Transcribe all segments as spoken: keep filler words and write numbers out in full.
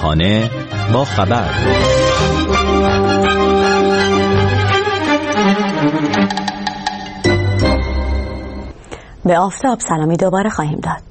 همراهانه با خبر. به آفتاب سلامی دوباره خواهیم داد.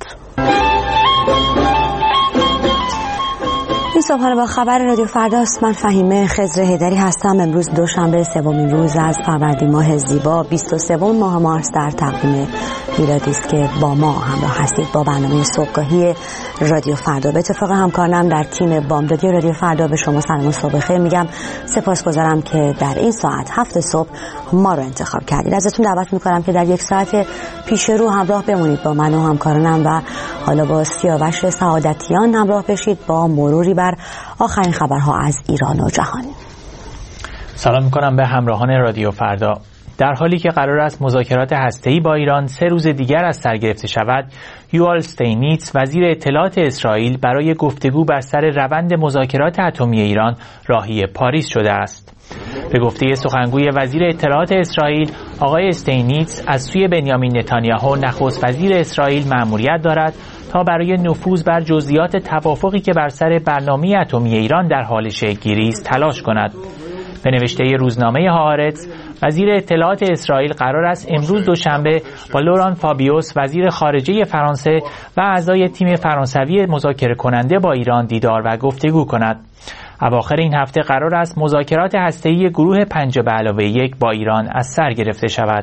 این صبحانه با خبر رادیو فرداست. من فهیمه خضر حیدری هستم. امروز دوشنبه سومین روز از فروردین ماه زیبا بیست و سوم ماه مارس در تقویم میلادی است که با ما همراه هستید با برنامه صبحگاهی رادیو فردا. به اتفاق همکارانم در تیم بامدادی رادیو فردا به شما سلام و صبح خیر میگم. سپاسگزارم که در این ساعت هفت صبح ما رو انتخاب کردید. ازتون دعوت میکنم که در یک ساعت پیش رو همراه بمونید با من و همکارانم و حالا با سیاوش سعادتیان همراه بشید با مروری بر آخرین خبرها از ایران و جهان. سلام میکنم به همراهان رادیو فردا. در حالی که قرار است مذاکرات هسته‌ای با ایران سه روز دیگر از سر گرفته شود، یوآل استینیتز وزیر اطلاعات اسرائیل برای گفتگو بر سر روند مذاکرات اتمی ایران راهی پاریس شده است. به گفته سخنگوی وزیر اطلاعات اسرائیل، آقای استینیتز از سوی بنیامین نتانیاهو نخست وزیر اسرائیل مأموریت دارد تا برای نفوذ بر جزئیات توافقی که بر سر برنامه اتمی ایران در حال شکل‌گیری است تلاش کند. به نوشته روزنامه هآرتز، وزیر اطلاعات اسرائیل قرار است امروز دوشنبه با لوران فابیوس وزیر خارجه فرانسه و اعضای تیم فرانسوی مذاکره کننده با ایران دیدار و گفتگو کند. اواخر این هفته قرار است مذاکرات هسته‌ای گروه پنج به علاوه یک با ایران از سر گرفته شود.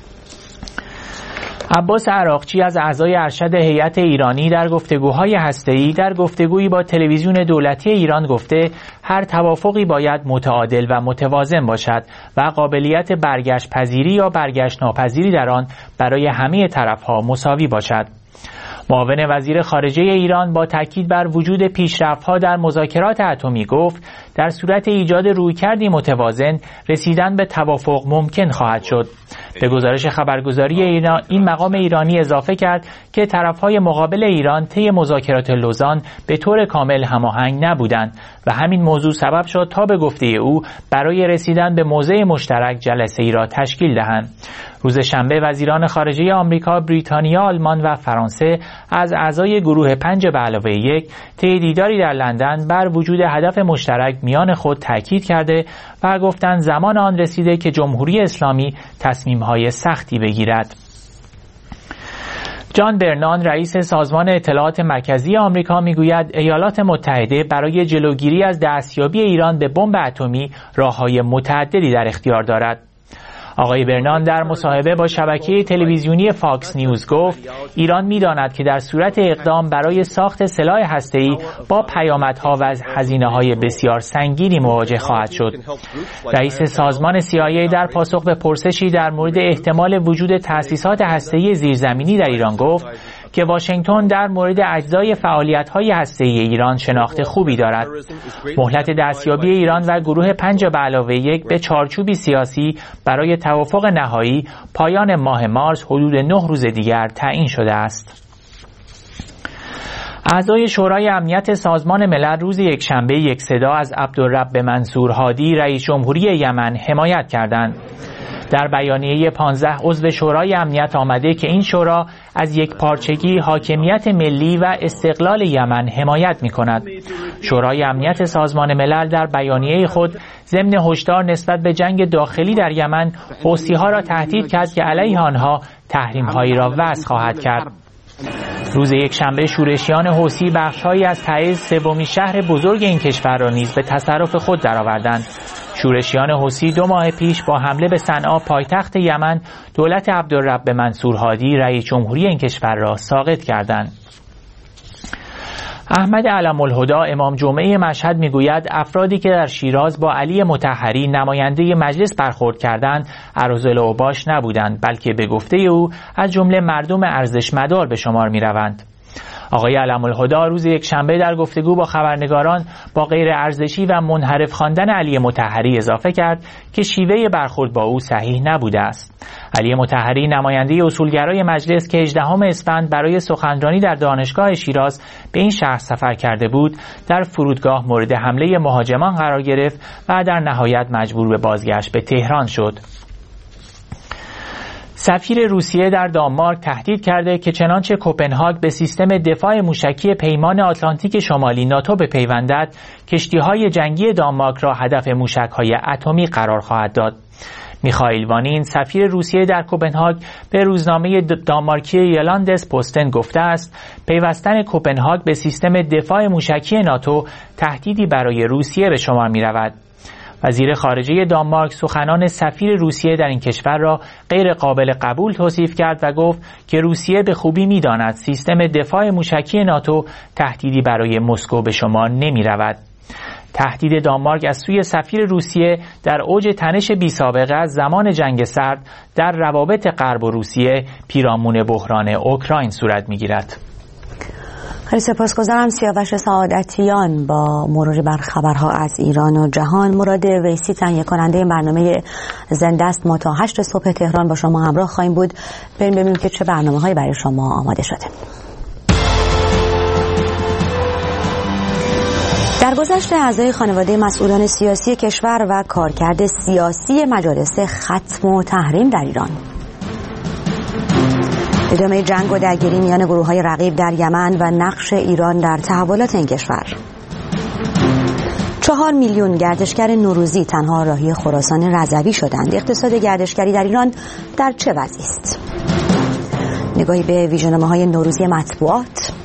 عباس عراقچی از اعضای ارشد هیئت ایرانی در گفتگوهای هسته‌ای در گفتگویی با تلویزیون دولتی ایران گفته هر توافقی باید متعادل و متوازن باشد و قابلیت برگشت پذیری یا برگشت ناپذیری در آن برای همه طرف‌ها مساوی باشد. معاون وزیر خارجه ایران با تاکید بر وجود پیشرفت‌ها در مذاکرات اتمی گفت در صورت ایجاد رویکردی متوازن رسیدن به توافق ممکن خواهد شد. به گزارش خبرگزاری ایران این مقام ایرانی اضافه کرد که طرف‌های مقابل ایران طی مذاکرات لوزان به طور کامل هماهنگ نبودند و همین موضوع سبب شد تا به گفته او برای رسیدن به موضع مشترک جلسه‌ای را تشکیل دهند. روز شنبه وزیران خارجه آمریکا، بریتانیا، آلمان و فرانسه از اعضای گروه پنج به علاوه یک طی دیداری در لندن بر وجود هدف مشترک میان خود تاکید کرده و گفتند زمان آن رسیده که جمهوری اسلامی تصمیم‌های سختی بگیرد. جان برنان رئیس سازمان اطلاعات مرکزی آمریکا میگوید ایالات متحده برای جلوگیری از دستیابی ایران به بمب اتمی راه‌های متعددی در اختیار دارد. آقای برنان در مصاحبه با شبکه تلویزیونی فاکس نیوز گفت ایران می‌داند که در صورت اقدام برای ساخت سلاح هسته‌ای با پیامدها و هزینه‌های بسیار سنگینی مواجه خواهد شد. رئیس سازمان سی آی ای در پاسخ به پرسشی در مورد احتمال وجود تأسیسات هسته‌ای زیرزمینی در ایران گفت که واشنگتن در مورد اجزای فعالیت‌های هسته‌ای ایران شناخت خوبی دارد. مهلت دستیابی ایران و گروه پنج به علاوه یک به چارچوبی سیاسی برای توافق نهایی پایان ماه مارس حدود نه روز دیگر تعیین شده است. اعضای شورای امنیت سازمان ملل روز یکشنبه یک صدا از عبدالرب منصور هادی رئیس جمهوری یمن حمایت کردند. در بیانیه پانزده عضو شورای امنیت آمده که این شورا از یک پارچگی حاکمیت ملی و استقلال یمن حمایت می کند. شورای امنیت سازمان ملل در بیانیه خود ضمن هشدار نسبت به جنگ داخلی در یمن حوثی‌ها را تهدید کرد که علیه آنها تحریم‌هایی را وضع خواهد کرد. روز یکشنبه شورشیان حوثی بخش‌هایی از تعز سومین شهر بزرگ این کشور را نیز به تصرف خود درآوردند. شورشیان حوثی دو ماه پیش با حمله به صنعا پایتخت یمن دولت عبدالرب منصور هادی رئیس جمهوری این کشور را ساقط کردند. احمد علم‌الهدی امام جمعه مشهد میگوید افرادی که در شیراز با علی مطهری نماینده مجلس برخورد کردند اراذل اوباش نبودند، بلکه به گفته او از جمله مردم ارزشمدار به شمار میروند. آقای علم‌الهدی روز یکشنبه در گفتگو با خبرنگاران با غیر ارزشی و منحرف خواندن علی مطهری اضافه کرد که شیوه برخورد با او صحیح نبوده است. علی مطهری نماینده اصولگرای مجلس که هجدهم اسفند برای سخنرانی در دانشگاه شیراز به این شهر سفر کرده بود، در فرودگاه مورد حمله مهاجمان قرار گرفت و در نهایت مجبور به بازگشت به تهران شد. سفیر روسیه در دانمارک تهدید کرده که چنانچه کوپنهاگ به سیستم دفاع موشکی پیمان آتلانتیک شمالی ناتو بپیوندد، کشتی‌های جنگی دانمارک را هدف موشک‌های اتمی قرار خواهد داد. میخائیل وانین سفیر روسیه در کوپنهاگ به روزنامه دانمارکی یلاندس پوستن گفته است پیوستن کوپنهاگ به سیستم دفاع موشکی ناتو تهدیدی برای روسیه به شمار می‌رود. وزیر خارجه دانمارک سخنان سفیر روسیه در این کشور را غیر قابل قبول توصیف کرد و گفت که روسیه به خوبی می‌داند سیستم دفاع موشکی ناتو تهدیدی برای مسکو به شمار نمی‌رود. تهدید دانمارک از سوی سفیر روسیه در اوج تنش بی‌سابقه از زمان جنگ سرد در روابط غرب و روسیه پیرامون بحران اوکراین صورت می‌گیرد. خیلی سپاسگزارم. سیاوش سعادتیان با مرور بر خبرها از ایران و جهان. مراد ویسی تهیه کننده برنامه زنده است. ما تا هشت صبح تهران با شما همراه خواهیم بود. بریم ببینیم که چه برنامه‌هایی برای شما آماده شده. در گذشت اعضای خانواده مسئولان سیاسی کشور و کارکرد سیاسی مجالس ختم و تحریم در ایران، ادامه جنگ و درگیری میان گروه‌های رقیب در یمن و نقش ایران در تحولات این کشور، چهار میلیون گردشگر نوروزی تنها راهی خراسان رضوی شدند. اقتصاد گردشگری در ایران در چه وضعی است؟ نگاهی به ویژه‌نامه‌های نوروزی مطبوعات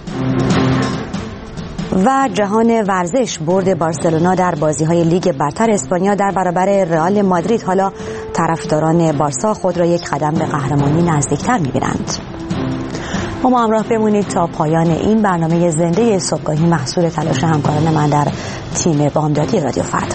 و جهان ورزش. برد بارسلونا در بازی‌های لیگ برتر اسپانیا در برابر رئال مادرید. حالا طرفداران بارسا خود را یک قدم به قهرمانی نزدیکتر می‌بینند. با ما همراه بمونید تا پایان این برنامه زنده صبحگاهی، محصول تلاش همکاران من در تیم بامدادی رادیو فردا.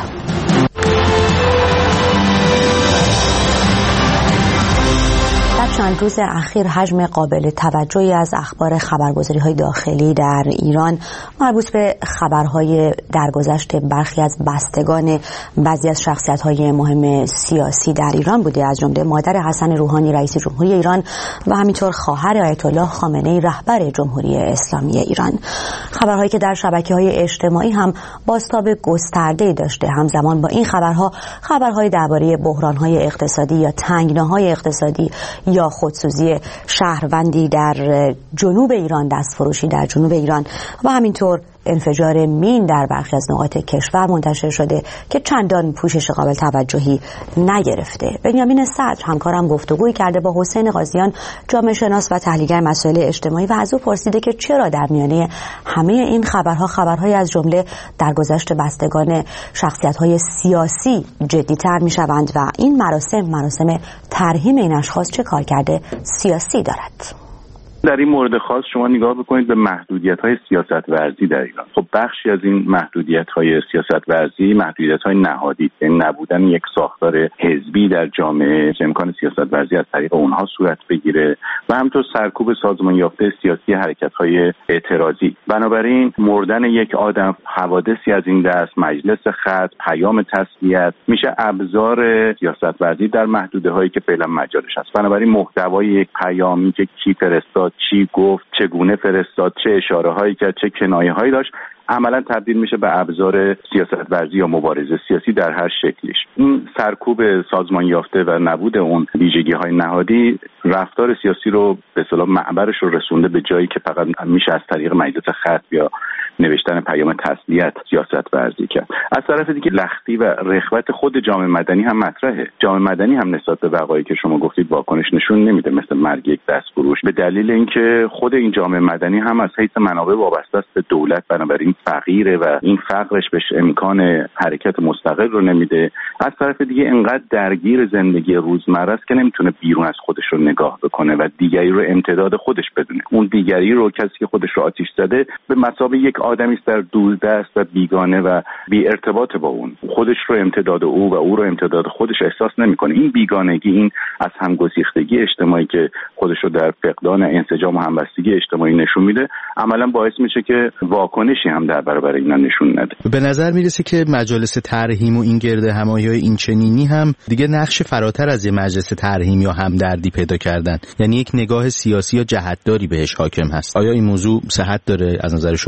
چند روز اخیر حجم قابل توجهی از اخبار خبرگزاری‌های داخلی در ایران مربوط به خبرهای درگذشت برخی از بستگان بعضی از شخصیت‌های مهم سیاسی در ایران بوده، از جمله مادر حسن روحانی رئیس جمهوری ایران و همینطور خواهر آیت الله خامنه‌ای رهبر جمهوری اسلامی ایران. خبرهایی که در شبکه‌های اجتماعی هم بازتاب گسترده‌ای داشته. همزمان با این خبرها خبرهای درباره بحران‌های اقتصادی یا تنگناهای اقتصادی یا خودسوزی شهروندی در جنوب ایران، دستفروشی در جنوب ایران و همینطور انفجار مین در برخی از نقاط کشور منتشر شده که چندان پوشش قابل توجهی نگرفته. بنیامین صدر همکارم گفتگویی کرده با حسین قاضیان، جامعه شناس و تحلیلگر مسائل اجتماعی، و از او پرسیده که چرا در میانه همه این خبرها خبرهای از جمله درگذشت بستگان شخصیت‌های سیاسی جدی‌تر می‌شوند و این مراسم مراسم ترحیم این اشخاص چه کارکرد سیاسی دارد. در این مورد خاص شما نگاه بکنید به محدودیت‌های سیاست ورزی در ایران. خب بخشی از این محدودیت‌های سیاست ورزی محدودیت‌های نهادی، یعنی نبودن یک ساختار حزبی در جامعه که امکان سیاست ورزی از طریق اونها صورت بگیره و همینطور سرکوب سازمان یافته سیاسی حرکت‌های اعتراضی. بنابراین مردن یک آدم، حوادثی از این دست، مجلس ختم، پیام تسلیت میشه ابزار سیاست ورزی در محدوده‌هایی که فعلا مجالش هست. بنابراین محتوای یک پیامی که کی فرستاد، چی گفت، چگونه فرستاد، چه اشاره هایی کرد، چه کنایه هایی داشت، عملا تبدیل میشه به ابزار سیاست ورزی یا مبارزه سیاسی در هر شکلیش. این سرکوب سازمان یافته و نبود اون ویژگی های نهادی رفتار سیاسی رو به اصطلاح معبرش رو رسونده به جایی که فقط میشه از طریق مجلس ختم یا نوشتن پیام تسلیت سیاست ورزی کرد. از طرف دیگه لختی و رغبت خود جامعه مدنی هم مطرحه. جامعه مدنی هم نسبت به وقایعی که شما گفتید واکنش نشون نمیده، مثل مرگ یک دستفروش، به دلیل اینکه خود این جامعه مدنی هم از حیث منابع وابسته است به دولت، بنابراین فقیره و این فقرش بهش امکان حرکت مستقل رو نمیده. از طرف دیگه انقدر درگیر زندگی روزمره است که نمیتونه بیرون از خودش رو نگاه بکنه و دیگری رو امتداد خودش بدونه. اون دیگری رو کسی که خودش رو آتش زده به مثابه یک آدمی است در دوردست و بیگانه و بی ارتباط با اون، خودش رو امتداد او و او رو امتداد خودش احساس نمیکنه. این بیگانگی، این از همگسیختگی اجتماعی که خودش رو در فقدان انسجام و همبستگی اجتماعی نشون میده، عملا باعث میشه که واکنشی هم در برابر اینا نشون نده. به نظر میرسه که مجالس ترحیم و این گرده همایی‌های این چنینی هم دیگه نقش فراتر از یه مجلس ترحیم یا همدردی پیدا کردن، یعنی یک نگاه سیاسی یا جهتداری بهش حاکم هست. آیا این موضوع صحت داره؟ از نظر شما چه جوری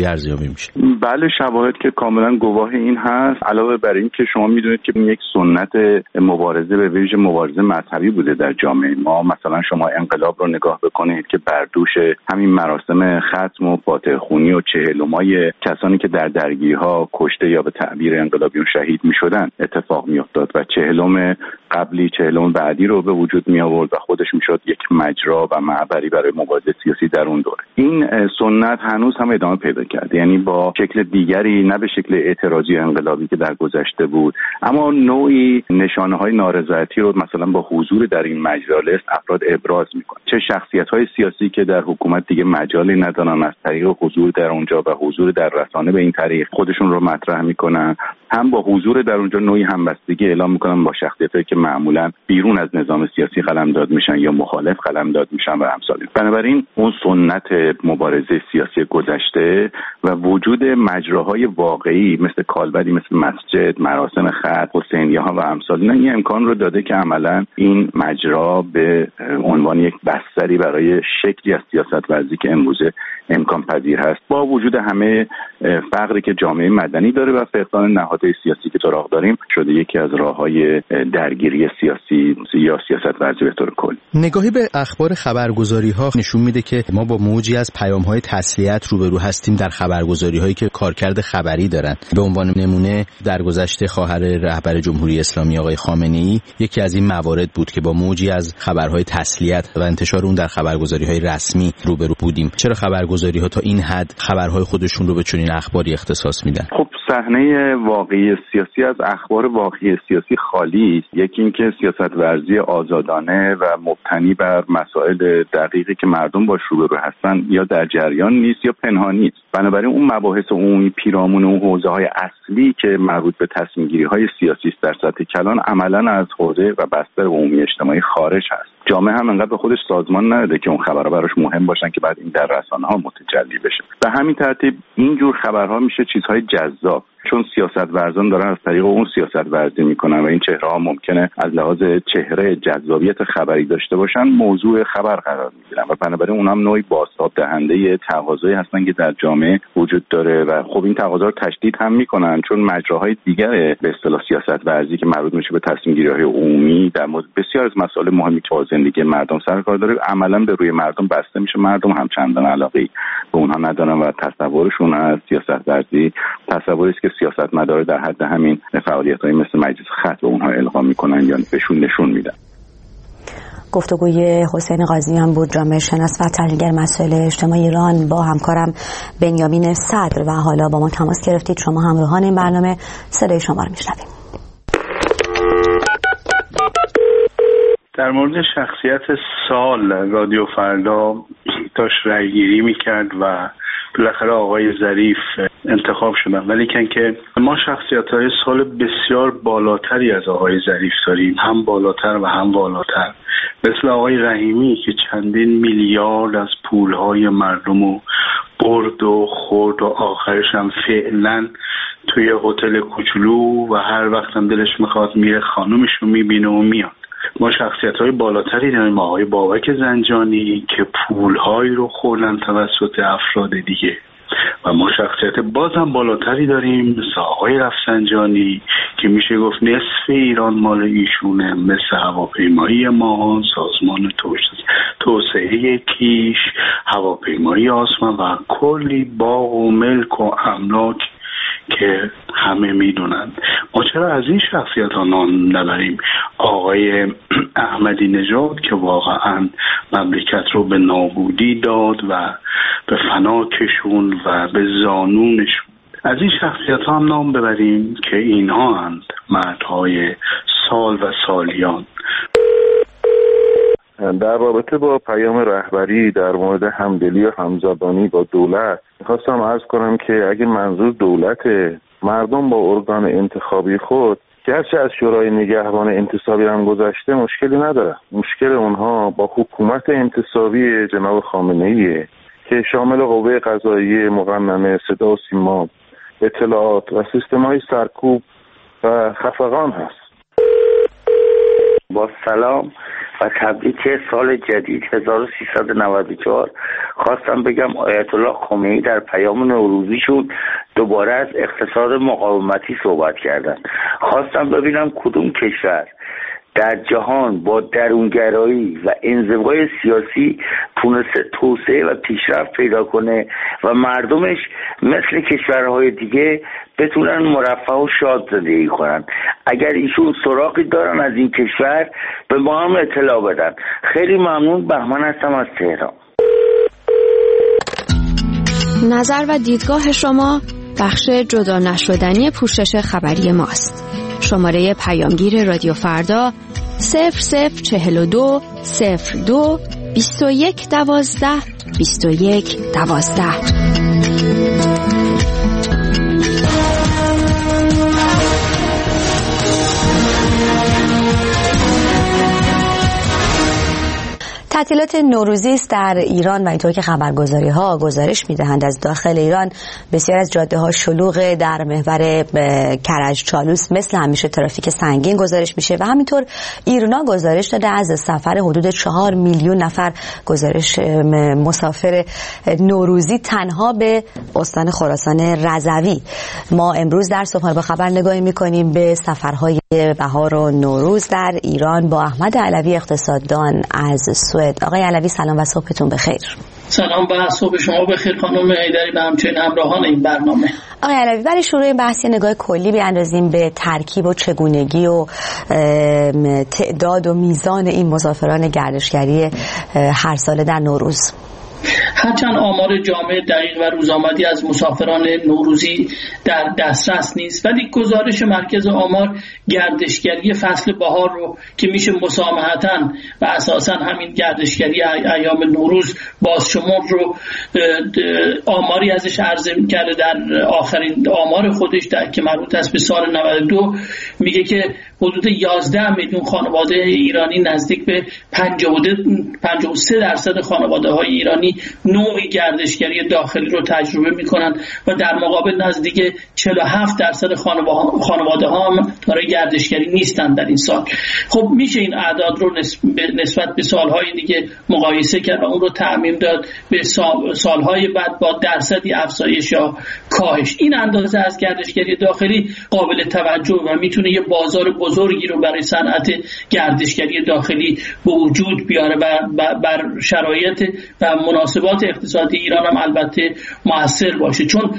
چجوری ارزیابی میشه؟ بله، شواهد که کاملا گواه این هست. علاوه بر این که شما میدونید که یک سنت مبارزه به ویژه مبارزه مذهبی بوده در جامعه ما. مثلا شما انقلاب رو نگاه بکنید که بر دوش همین مراسم ختم و فاتحه خونی و چهلمای کسانی که در درگیری‌ها کشته یا به تعبیر انقلابیون شهید می‌شدن اتفاق می‌افتاد و چهلم قبلی چهلم بعدی رو به وجود می آورد و خودش میشد یک مجرا و معبری برای مبارزه سیاسی در اون دوره. این سنت هنوز هم ادامه پیدا کرده، یعنی با شکل دیگری، نه به شکل اعتراضی انقلابی که در گذشته بود، اما نوعی نشانه‌های نارضایتی رو مثلا با حضور در این مجالس افراد ابراز می‌کنند. چه شخصیت‌های سیاسی که در حکومت دیگه مجالی ندارن از طریق حضور در اونجا و حضور در رسانه به این طریق خودشون رو مطرح می‌کنن، هم با حضور در اونجا نوعی همبستگی اعلام می‌کنن با شخصیتایی که معمولا بیرون از نظام سیاسی قلمداد میشن یا مخالف قلمداد میشن و امثال. بنابراین اون سنت مبارزه سیاسی گذشته و وجود مجراهای واقعی مثل کالبدی، مثل مسجد، مراسم ختم، حسینیه ها و امثال اینا این امکان رو داده که عملا این مجرا به عنوان یک بستری برای شکلی از سیاست ورزی که امروزه امکان پذیر هست، با وجود همه فقری که جامعه مدنی داره و فقدان نهادهای سیاسی که سراغ داریم، شده یکی از راههای درگیری سیاسی یا سیاست ورزی به طور کلی. نگاهی به اخبار خبرگزاری ها نشون میده که ما با موجی از پیام های تسلیت روبرو هستیم در خبرگزاری هایی که کارکرد خبری دارن. به عنوان نمونه در گذشته خواهر رهبر جمهوری اسلامی آقای خامنه‌ای یکی از این موارد بود که با موجی از خبرهای تسلیت و انتشار اون در خبرگزاری های رسمی روبرو بودیم. چرا خبرگزاری ها تا این حد خبرهای خودشون رو به چنین اخباری اختصاص میدن؟ خب صحنه واقعی سیاسی از اخبار واقعی سیاسی خالی است. یکی اینکه سیاست ورزی آزادانه و مبتنی بر مسائل دقیقی که مردم باش روبرو هستن یا در جریان نیست یا پنهانی است. بنابراین اون مباحث عمومی پیرامون اون حوزه‌های اصلی که مربوط به تصمیم‌گیری‌های سیاسی است در سطح کلان عملاً از حوزه و بستر عمومی اجتماعی خارج هست. جامعه هم انقدر به خودش سازمان نداده که اون خبرها براش مهم باشن که بعد این در رسانه‌ها متجلی بشه. به همین ترتیب این جور خبرها میشه چیزهای جذاب، چون سیاست ورزان دارن از طریق اون سیاست ورزی میکنن و این چهره ها ممکنه از لحاظ چهره جذابیت خبری داشته باشن موضوع خبر قرار میگیرن و بنابراین اونها هم نوعی بازتاب دهنده تقاضایی هستن که در جامعه وجود داره و خب این تقاضا رو تشدید هم میکنن، چون مجراهای دیگر به اصطلاح سیاست ورزی که مربوط میشه به تصمیم گیری های عمومی در مورد بسیار از مسائل مهمی که زندگی مردم سر کار داره عملا به روی مردم بسته میشه. مردم هم چندان علاقه‌ای به اونها ندارن و تصورشون از سیاست ورزی تصوری است که سیاستمدارا در حد همین فعالیت‌های مثل مجلس ختم به اونها القا میکنن یا بهشون نشون میدن. گفتگوی حسین قاضیان بود، جامعه شناس و تحلیلگر مسائل اجتماعی ایران با همکارم بنیامین صدر و حالا با ما تماس گرفتید. شما همراهان این برنامه، صدای شما رو میشنویم. در مورد شخصیت سال رادیو فردا داشت رأی‌گیری میکرد و بالاخره آقای ظریف انتخاب شدن، ولی کن که ما شخصیت‌های سال بسیار بالاتری از آقای ظریف داریم، هم بالاتر و هم بالاتر، مثل آقای رحیمی که چندین میلیارد از پولهای مردم رو برد و خورد و آخرش هم فعلا توی هتل کوچولو و هر وقت هم دلش میخواد میره خانومش رو میبینه و میاد. ما شخصیت‌های بالاتری داریم، آقای بابک زنجانی که پولهایی رو خوردن توسط افراد دیگه، و ما شخصیت بازم بالاتری داریم مثل آقای رفسنجانی که میشه گفت نصف ایران مال ایشونه، مثل هواپیمایی ما، سازمان توسعه کیش، هواپیمایی آسمان و کلی باغ و ملک و املاک که همه میدونن. ما چرا از این شخصیت ها نام نبریم؟ آقای احمدی نژاد که واقعا مملکت رو به نابودی داد و به فنا کشون و به زانونشون. از این شخصیت ها هم نام ببریم که اینها هستند مردهای سال و سالیان. در رابطه با پیام رهبری در مورد همدلی و همزبانی با دولت میخواستم عرض کنم که اگه منظور دولت، مردم با ارگان انتخابی خود گرچه از شورای نگهبان انتصابی هم گذشته مشکلی نداره، مشکل اونها با حکومت انتصابی جناب خامنه‌ایه که شامل قوه قضاییه، مقننه، صدا و سیما، اطلاعات و سیستم‌های سرکوب و خفقان هست. با سلام، و تبریک سال جدید هزار و سیصد و نود و چهار. خواستم بگم آیت الله خمینی در پیام نوروزیشون دوباره از اقتصاد مقاومتی صحبت کردن. خواستم ببینم کدوم کشور در جهان با درونگرایی و انزوای سیاسی تونسته توسعه و پیشرفت پیدا کنه و مردمش مثل کشورهای دیگه بتونن مرفه و شاد زندگی کنن. اگر ایشون سراغی دارن از این کشور به ما هم اطلاع بدن. خیلی ممنون. بهمن هستم از تهران. نظر و دیدگاه شما بخش جدا نشدنی پوشش خبری ماست. شماره پیامگیر رادیو فردا صفر صفر چهل و دو صفر دو بیست و یک دوازده بیست و یک دوازده. تعطیلات نوروزی است در ایران و اینطور که خبرگزاری ها گزارش میدهند از داخل ایران بسیار از جاده ها شلوغ. در محور کرج چالوس مثل همیشه ترافیک سنگین گزارش میشه و همینطور ایرنا گزارش داده از سفر حدود چهار میلیون نفر گزارش مسافر نوروزی تنها به استان خراسان رضوی. ما امروز در صبح با خبر نگاهی میکنیم به سفرهای بهار و نوروز در ایران با احمد علوی اقتصاددان از سوئد. آقای علوی سلام و صبحتون بخیر. سلام و صبح شما بخیر خانم حیدری و همچنین همراهان این برنامه. آقای علوی برای شروع این بحث نگاه کلی بیاندازیم به ترکیب و چگونگی و تعداد و میزان این مسافران گردشگری هر ساله در نوروز. هرچند آمار جامع دقیق و روزآمدی از مسافران نوروزی در دسترس نیست، ولی گزارش مرکز آمار گردشگری فصل بهار رو که میشه مسامحتاً و اساساً همین گردشگری ایام نوروز بازشمرد رو آماری ازش عرضه کرده در آخرین آمار خودش در که مربوط است به سال نود و دو میگه که حدود یازده میلیون خانواده ایرانی نزدیک به پنجاه و سه درصد خانواده های ایرانی نوعی گردشگری داخلی رو تجربه میکنن و در مقابل نزدیک چهل و هفت درصد خانواده ها هم دارای گردشگری نیستن در این سال. خب میشه این اعداد رو نسبت به سالهای دیگه مقایسه کرد و اون رو تعمیم داد به سالهای بعد با درصدی افزایش یا کاهش. این اندازه از گردشگری داخلی قابل توجه و میتونه یه بازار بزرگی رو برای صنعت گردشگری داخلی به وجود بیاره و بر شرایط و مناسبات اقتصادی ایران هم البته مؤثر باشه، چون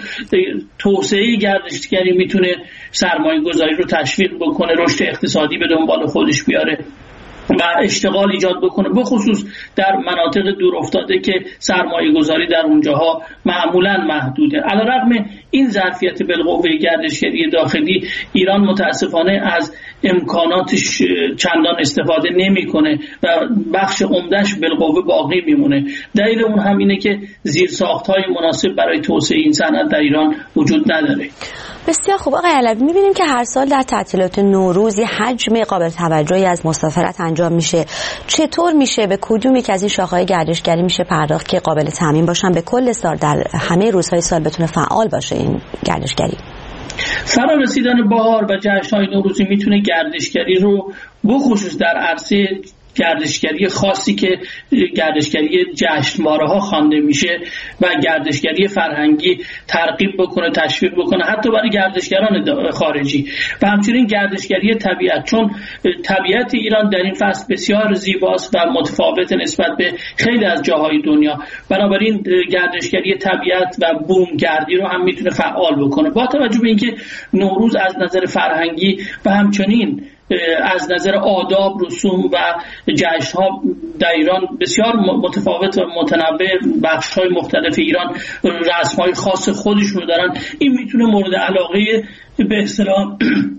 توسعه گردشگری میتونه سرمایه گذاری رو تشویق بکنه، رشد اقتصادی به دنبال خودش بیاره و اشتغال ایجاد بکنه، به خصوص در مناطق دور افتاده که سرمایه گذاری در اونجاها معمولا محدوده. علیرغم این ظرفیت بالقوه گردشگری داخلی، ایران متاسفانه از امکاناتش چندان استفاده نمیکنه و بخش عمدهش بالقوه باقی میمونه. دلیل اون هم اینه که زیرساخت‌های مناسب برای توسعه این صنعت در ایران وجود نداره. بسیار خوب آقای علوی، می‌بینیم که هر سال در تعطیلات نوروز یه حجم قابل توجهی از مسافرت انجام میشه. چطور میشه به کدوم یک از این شاخه‌های گردشگری میشه پرداخت که قابل تامین باشن به کل سال در همه روزهای سال بتونه فعال باشه این گردشگری؟ فرا رسیدن بهار و جشن‌های نوروزی میتونه گردشگری رو بخصوص در عرصه گردشگری خاصی که گردشگری جشنواره ها خوانده میشه و گردشگری فرهنگی ترغیب بکنه، تشویق بکنه، حتی برای گردشگران خارجی و همچنین گردشگری طبیعت، چون طبیعت ایران در این فصل بسیار زیباست و متفاوت نسبت به خیلی از جاهای دنیا. بنابراین گردشگری طبیعت و بومگردی رو هم میتونه فعال بکنه، با توجه به اینکه نوروز از نظر فرهنگی و همچنین از نظر آداب، رسوم و جشن‌ها در ایران بسیار متفاوت و متنوع، بخش‌های مختلف ایران رسم‌های خاص خودشون دارن. این میتونه مورد علاقه به اصطلاح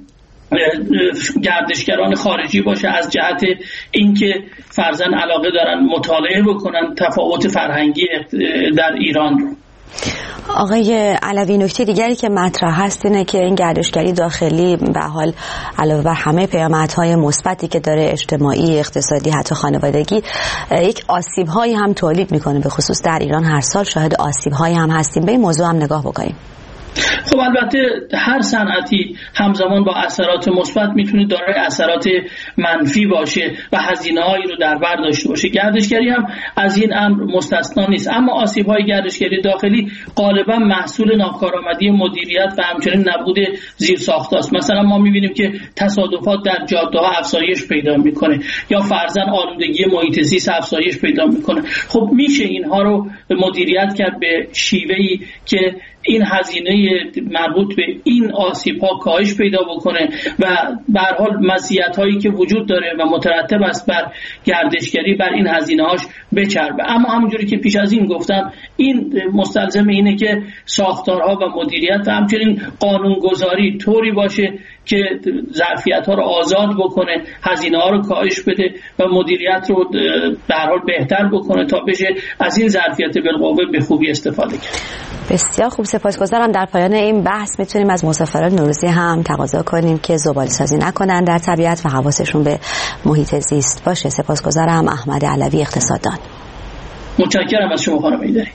گردشگران خارجی باشه از جهت اینکه فرضاً علاقه دارن مطالعه بکنن تفاوت فرهنگی در ایران رو. آقای علوی، نکته دیگری که مطرح هست اینه که این گردشگری داخلی به حال علاوه بر همه پیامدهای مثبتی که داره، اجتماعی، اقتصادی، حتی خانوادگی، یک آسیب‌هایی هم تولید میکنه. به خصوص در ایران هر سال شاهد آسیب‌هایی هم هستیم. به این موضوع هم نگاه بکنیم. خب البته هر صنعتی همزمان با اثرات مثبت میتونه دارای اثرات منفی باشه و هزینه‌هایی رو در بر داشته باشه. گردشگری هم از این امر مستثنا نیست، اما آسیب‌های گردشگری داخلی غالبا محصول ناکارآمدی مدیریت و همچنین نبود زیرساخت‌هاست. مثلا ما می‌بینیم که تصادفات در جاده‌ها افزایش پیدا می‌کنه یا فرضاً آلودگی محیط زیست افزایش پیدا می‌کنه. خب میشه اینها رو مدیریت کرد به شیوهی که این هزینه مربوط به این آسیب‌ها کاهش پیدا بکنه و به هر حال مزیت‌هایی که وجود داره و مترتب است بر گردشگری بر این هزینه‌هاش بچربه. اما همونجوری که پیش از این گفتم، این مستلزم اینه که ساختارها و مدیریت و همچنین قانونگذاری طوری باشه که ظرفیت‌ها رو آزاد بکنه، هزینه‌ها رو کاهش بده و مدیریت رو به هر حال بهتر بکنه تا بشه از این ظرفیت بالقوه به خوبی استفاده کرد. بسیار خوب، سپاسگزارم. در پایان این بحث میتونیم از مسافران نوروزی هم تقاضا کنیم که زباله سازی نکنن در طبیعت و حواسشون به محیط زیست باشه. سپاسگزارم. احمد علوی، اقتصاددان. متشکرم از شما خانم ایدری.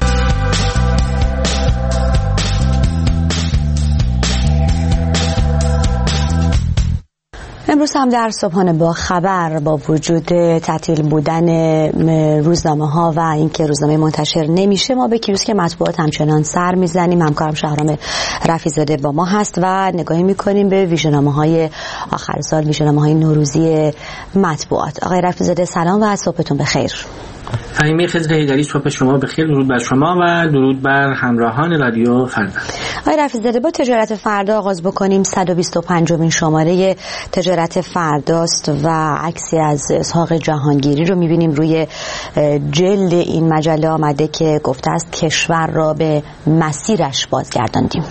امروز هم در صبحانه با خبر با وجود تعطیل بودن روزنامه ها و اینکه روزنامه منتشر نمیشه، ما به کیوسک مطبوعات همچنان سر میزنیم. همکارم شهرام رفیع‌زاده با ما هست و نگاهی میکنیم به ویژه‌نامه های آخر سال، ویژه‌نامه های نوروزی مطبوعات. آقای رفیع‌زاده سلام و صبحتون بخیر. فهیمه خضر حیدری، صبح شما بخیر. درود بر شما و درود بر همراهان رادیو فردا. آقای رفیع‌زاده، با تجارت فردا آغاز بکنیم. صد و بیست و پنجمین شماره تجارت فرداست و عکسی از اسحاق جهانگیری رو می‌بینیم روی جلد این مجله آمده که گفته است کشور را به مسیرش بازگرداندیم.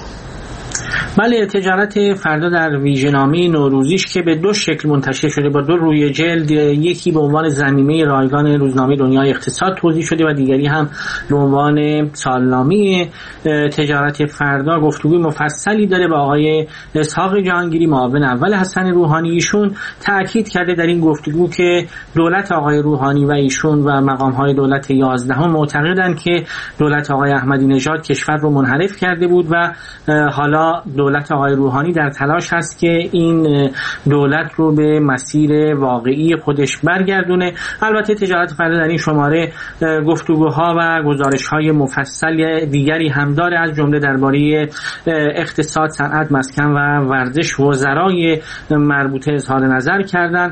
بله، تجارت فردا در ویژه‌نامه نوروزیش که به دو شکل منتشر شده با دو روی جلد، یکی به عنوان ضمیمه رایگان روزنامه دنیای اقتصاد توضیح شده و دیگری هم به عنوان سالنامه تجارت فردا، گفتگوی مفصلی داره با آقای اسحاق جهانگیری، معاون اول حسن روحانی. ایشون تاکید کرده در این گفتگو که دولت آقای روحانی و ایشون و مقام‌های دولت یازدهم معتقدند که دولت آقای احمدی نژاد کشور رو منحرف کرده بود و حالا دولت آقای روحانی در تلاش هست که این دولت رو به مسیر واقعی خودش برگردونه. البته تجارت فردا در این شماره گفتگوها و گزارش‌های مفصل دیگری هم داره، از جمله درباره اقتصاد، صنعت، مسکن و ورزش. وزرای مربوطه اظهار نظر کردن.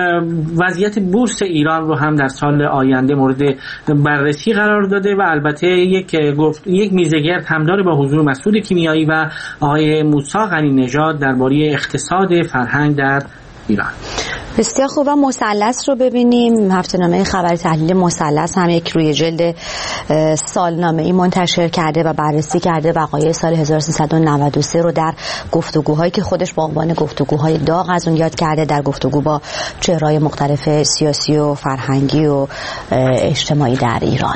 وضعیت بورس ایران رو هم در سال آینده مورد بررسی قرار داده و البته یک گفت یک میزگرد هم داره با حضور مسعود کیمیایی و آقای موسی غنی نژاد درباره اقتصاد فرهنگ در ایران. بسیار خوب. و مثلث رو ببینیم. هفته‌نامه خبر تحلیل مثلث هم یک روی جلد سالنامه‌ای منتشر کرده و بررسی کرده وقایع سال هزار و سیصد و نود و سه رو در گفتگوهایی که خودش با عنوان گفتگوهای داغ از اون یاد کرده، در گفتگو با چهره‌های مختلف سیاسی و فرهنگی و اجتماعی در ایران.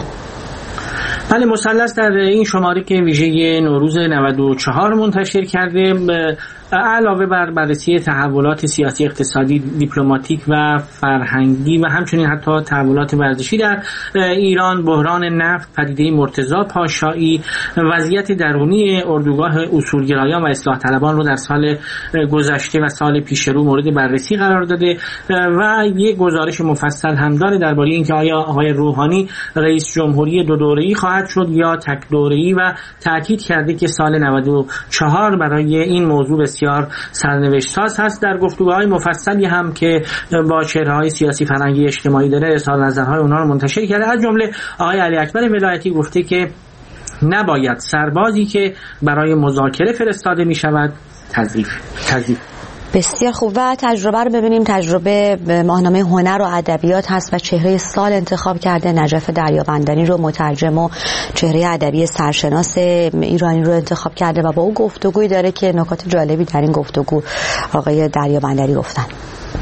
بله، مثلث در این شماره که ویژه نوروز نود و چهار منتشر کرده، علاوه بر بررسی تحولات سیاسی، اقتصادی، دیپلماتیک و فرهنگی و همچنین حتی تحولات ورزشی در ایران، بحران نفت، پدیده مرتضی پاشایی، وضعیت درونی اردوگاه اصولگرایان و اصلاح طلبان رو در سال گذشته و سال پیش رو مورد بررسی قرار داده و یک گزارش مفصل هم داره درباره اینکه آیا آقای روحانی رئیس جمهوری دو دوره‌ای خواهد شد یا تک دوره‌ای و تاکید کرده که سال نود و چهار برای این موضوع بسیار سرنوشت ساز هست. در گفتگوهای مفصلی هم که با چهره‌های سیاسی، فرهنگی، اجتماعی داره اظهار نظرهای اونها رو منتشر کرده. از جمله آقای علی اکبر ولایتی گفته که نباید سربازی که برای مذاکره فرستاده می شود تضعیف تضعیف بسیار خوب. و تجربه رو ببینیم. تجربه ماهنامه هنر و ادبیات هست و چهره سال انتخاب کرده. نجف دریابندری رو مترجم و چهره ادبی سرشناس ایرانی رو انتخاب کرده و با او گفتگویی داره که نکات جالبی در این گفتگو آقای دریابندری گفتن.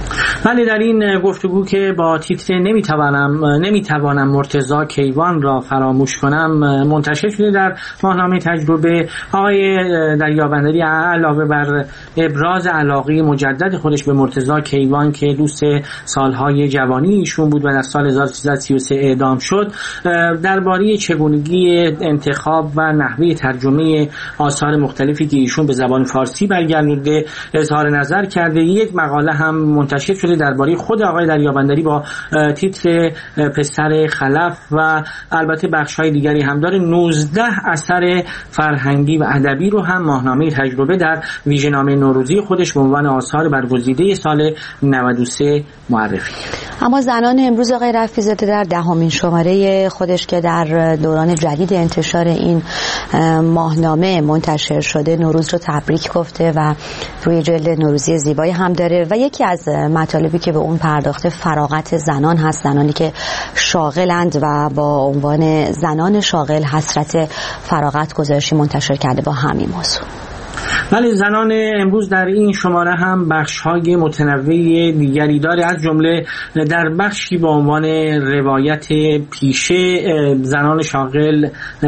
ولی در این گفتگو که با تیتر نمیتوانم نمیتوانم مرتضی کیوان را فراموش کنم منتشر شده در ماهنامه تجربه، آقای دریابندری علاوه بر ابراز علاقه مجدد خودش به مرتضی کیوان که دوست سالهای جوانی ایشون بود و در سال هزار و سیصد و سی و سه اعدام شد، درباره چگونگی انتخاب و نحوه ترجمه آثار مختلفی که ایشون به زبان فارسی برگردونده اظهار نظر کرده. یک مقاله هم منتشر شده درباره خود آقای دریابندری با تیتر پسر خلف و البته بخش‌های دیگری هم داره. نوزده اثر فرهنگی و ادبی رو هم ماهنامه تجربه در ویژه‌نامه نوروزی خودش به عنوان آثار برگزیده سال نود و سه معرفی. اما زنان امروز آقای رفیع‌زاده در دهمین شماره خودش که در دوران جدید انتشار این ماهنامه منتشر شده نوروز رو تبریک گفته و روی جلد نوروزی زیبایی هم داره و یکی از مطالبی که به اون پرداخته فراغت زنان هست، زنانی که شاغلند و با عنوان زنان شاغل حسرت فراغت گزارشی منتشر کرده با همین موضوع. ولی زنان امروز در این شماره هم بخش‌های متنوع دیگری داره، از جمله در بخشی با عنوان روایت پیشه زنان شاغل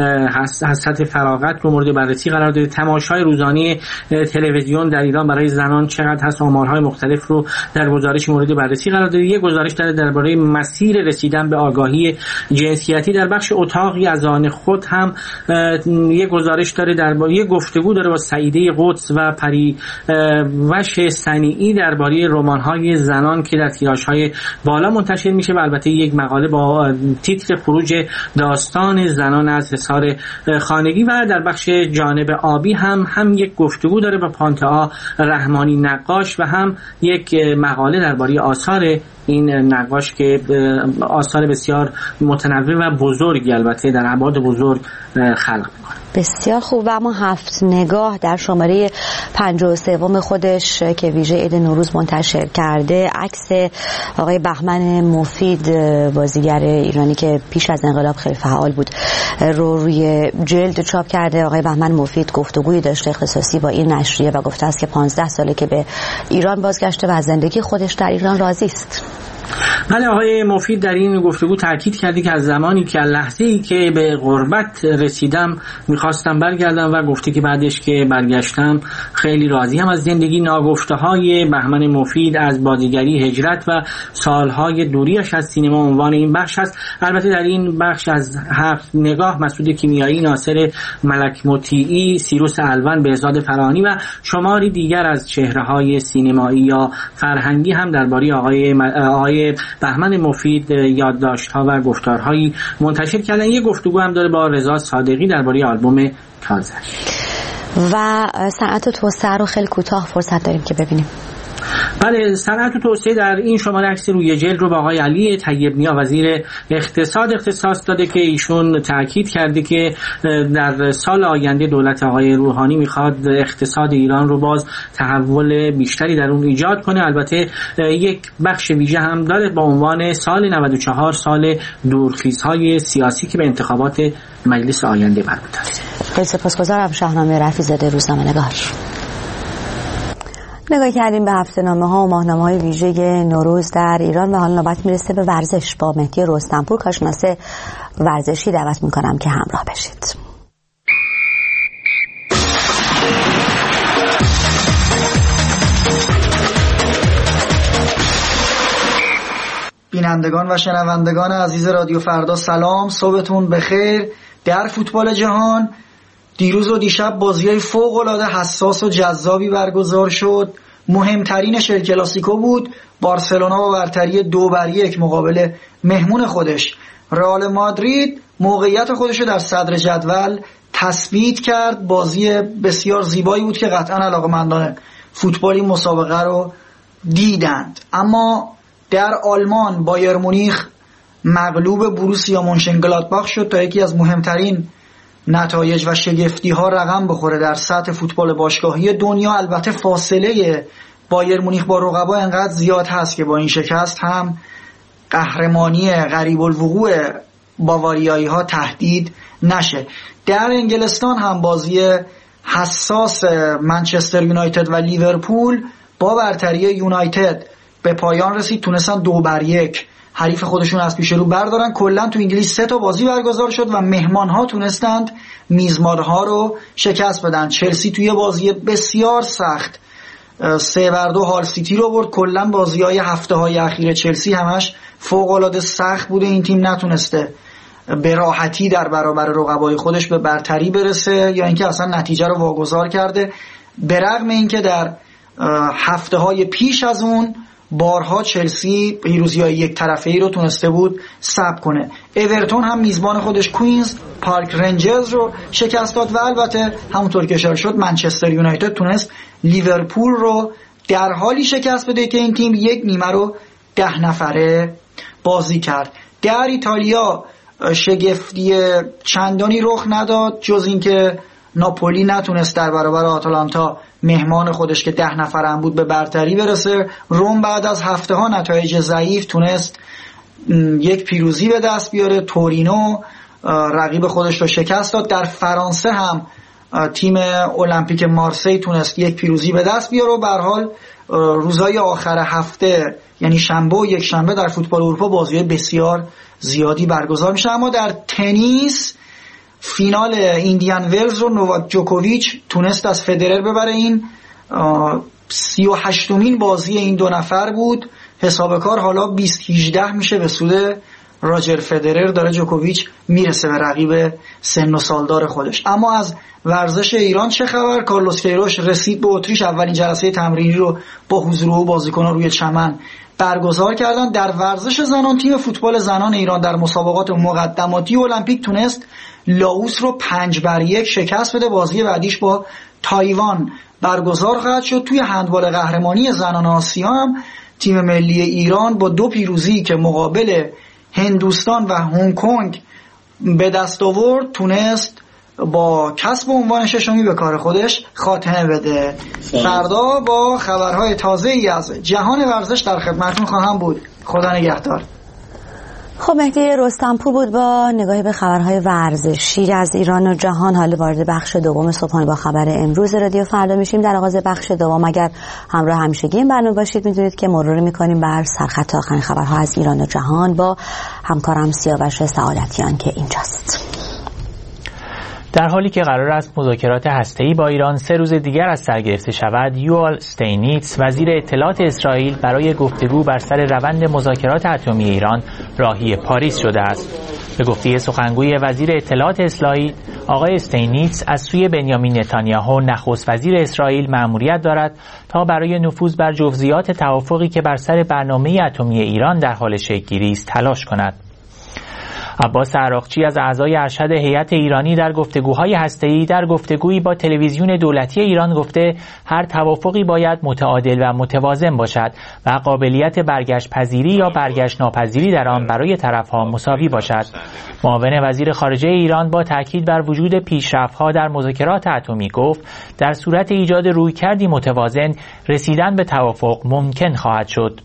حسرت فراغت رو مورد بررسی قرار داده. تماشای روزانه تلویزیون در ایران برای زنان چقدر هست، آمارهای مختلف رو در گزارش مورد بررسی قرار داده. یک گزارش داره درباره مسیر رسیدن به آگاهی جنسیتی. در بخش اتاقی از آن خود هم یک گزارش داره درباره یک گفتگو داره با سعیده قدس و پری وش صنیعی درباره رمان‌های زنان که در تیراژهای بالا منتشر میشه و البته یک مقاله با تیتر خروج داستان زنان از حصار خانگی. و در بخش جانب آبی هم هم یک گفتگو داره با پانتئا رحمانی نقاش و هم یک مقاله درباره آثار این نقاش که آثار بسیار متنوع و بزرگی البته در ابعاد بزرگ خلق می‌کنه. بسیار خوب. و اما هفت نگاه در شماره پنجاه و سوم خودش که ویژه عید نوروز منتشر کرده عکس آقای بهمن مفید بازیگر ایرانی که پیش از انقلاب خیلی فعال بود رو روی جلد چاپ کرده. آقای بهمن مفید گفتگویی داشته اختصاصی با این نشریه و گفته است که پانزده ساله که به ایران بازگشته و از زندگی خودش در ایران راضی است. بله، آقای مفید در این گفتگو تاکید کردی که از زمانی که لحظه‌ای که به غربت رسیدم میخواستم برگردم و گفته که بعدش که برگشتم خیلی راضی هم از زندگی. ناگفته‌های بهمن مفید از بازیگری، هجرت و سالهای دوریش از سینما عنوان این بخش است. البته در این بخش از هفت نگاه مسعود کیمیایی، ناصر ملک مطیعی، سیروس الون، بهزاد فراهانی و شماری دیگر از چهره‌های سینمایی یا فرهنگی هم درباره آقای م... آقای بهمن مفید یادداشت‌ها و گفتارهایی منتشر کردن. یه گفتگو هم داره با رضا صادقی درباره آلبوم تازه و صنعت توسعه رو خیلی کوتاه فرصت داریم که ببینیم. بله، صنعت و توسعه در این شماره عکس روی جلد رو با آقای علی طیب نیا وزیر اقتصاد اختصاص داده که ایشون تاکید کرده که در سال آینده دولت آقای روحانی میخواد اقتصاد ایران رو باز تحول بیشتری در اون ایجاد کنه. البته یک بخش ویژه هم داره با عنوان سال نود و چهار سال دورخیزهای سیاسی که به انتخابات مجلس آینده مربوط است. خیلی سپاسگزارم. شاهنامه رفیع‌زاده، روزنامه‌نگار. نگاه کردیم به هفته‌نامه ها و ماهنامه های ویژه نوروز در ایران و حالا نوبت میرسه به ورزش. با مهدی رستمپور کارشناس ورزشی دعوت میکنم که همراه بشید. بینندگان و شنوندگان عزیز رادیو فردا سلام، صبحتون بخیر. در فوتبال جهان دیروز و دیشب بازی‌های فوق‌العاده حساس و جذابی برگزار شد. مهمترینش ال کلاسیکو بود. بارسلونا با برتری دو بر یک مقابل مهمون خودش رئال مادرید موقعیت خودش رو در صدر جدول تثبیت کرد. بازی بسیار زیبایی بود که قطعاً علاقه‌مندان فوتبالی مسابقه رو دیدند. اما در آلمان بایر مونیخ مغلوب بروسیا مونشنگلادباخ شد تا یکی از مهمترین نتایج و شگفتی ها رقم بخوره در سطح فوتبال باشگاهی دنیا. البته فاصله بایر مونیخ با رقبا انقدر زیاد هست که با این شکست هم قهرمانی غریب الوقوع باواریایی ها تهدید نشه. در انگلستان هم بازی حساس منچستر یونایتد و لیورپول با برتری یونایتد به پایان رسید، تونستن دو بر یک حریف خودشون از پیش رو بردارن. کلا تو انگلیس سه تا بازی برگزار شد و مهمانها تونستند میزبانها رو شکست بدن. چلسی توی بازی بسیار سخت سه بر دو هال سیتی رو برد. کلا بازی‌های هفته‌های اخیر چلسی همش فوق‌العاده سخت بوده. این تیم نتونسته به راحتی در برابر رقبای خودش به برتری برسه یا اینکه اصلا نتیجه رو واگذار کرده، به رغم اینکه در هفته‌های پیش از اون بارها چلسی پیروزی‌های یک طرفه‌ای رو تونسته بود ثبت کنه. اورتون هم میزبان خودش کوینز پارک رنجرز رو شکست داد و البته همونطور که اشاره شد منچستر یونایتد تونست لیورپول رو در حالی شکست بده که این تیم یک نیمه رو ده نفره بازی کرد. در ایتالیا شگفتی چندانی رخ نداد جز اینکه ناپولی نتونست در برابر آتالانتا مهمان خودش که ده نفر هم بود به برتری برسه. روم بعد از هفته ها نتایج ضعیف تونست یک پیروزی به دست بیاره. تورینو رقیب خودش رو شکست داد. در فرانسه هم تیم المپیک مارسی تونست یک پیروزی به دست بیاره و به هر حال روزهای آخر هفته یعنی شنبه و یک شنبه در فوتبال اروپا بازی بسیار زیادی برگزار میشه. اما در تنیس فینال ایندیان ولز رو نوواک جوکوویچ تونست از فدرر ببره. این سی و هشتمین بازی این دو نفر بود. حساب کار حالا بیست هجده میشه به سود راجر فدرر. داره جوکوویچ میرسه به رقیب سن و سالدار خودش. اما از ورزش ایران چه خبر؟ کارلوس کیروش رسید به اتریش. اولین جلسه تمرینی رو با حضور او بازیکنان روی چمن برگزار کردن. در ورزش زنان تیم فوتبال زنان ایران در مسابقات مقدماتی المپیک تونست لاوس رو پنج بر یک شکست بده. بازی بعدیش با تایوان برگزار خواهد شد. توی هندبال قهرمانی زنان آسیا هم تیم ملی ایران با دو پیروزی که مقابل هندوستان و هنگ کنگ به دست آورد تونست با کسب عنوان ششمی به کار خودش خاتمه بده. فردا با خبرهای تازه‌ای از جهان ورزش در خدمتتون خواهم بود. خدا نگهدار. خب مهدی رستمپور بود با نگاهی به خبرهای ورزشی از ایران و جهان. حالا وارد بخش دوم صبحانه با خبر امروز رادیو فردا میشیم. در آغاز بخش دوم اگر همراه همیشگی این برنامه باشید میدونید که مرور میکنیم بر سرخط آخرین خبرها از ایران و جهان با همکارم سیاوش سعادتیان که اینجاست. در حالی که قرار است مذاکرات هسته‌ای با ایران سه روز دیگر از سر گرفته شود، یوآل استینیتس وزیر اطلاعات اسرائیل برای گفتگو بر سر روند مذاکرات اتمی ایران راهی پاریس شده است. به گفته سخنگوی وزیر اطلاعات اسرائیل، آقای استینیتس از سوی بنیامین نتانیاهو نخست وزیر اسرائیل مأموریت دارد تا برای نفوذ بر جزئیات توافقی که بر سر برنامه اتمی ایران در حال شکل‌گیری است تلاش کند. عباس عراقچی از اعضای ارشد هیئت ایرانی در گفتگوهای هسته‌ای در گفتگویی با تلویزیون دولتی ایران گفته هر توافقی باید متعادل و متوازن باشد و قابلیت برگشت پذیری یا برگشت ناپذیری در آن برای طرف‌ها مساوی باشد. معاون وزیر خارجه ایران با تاکید بر وجود پیشرفت‌ها در مذاکرات اتمی گفت در صورت ایجاد رویکردی متوازن رسیدن به توافق ممکن خواهد شد.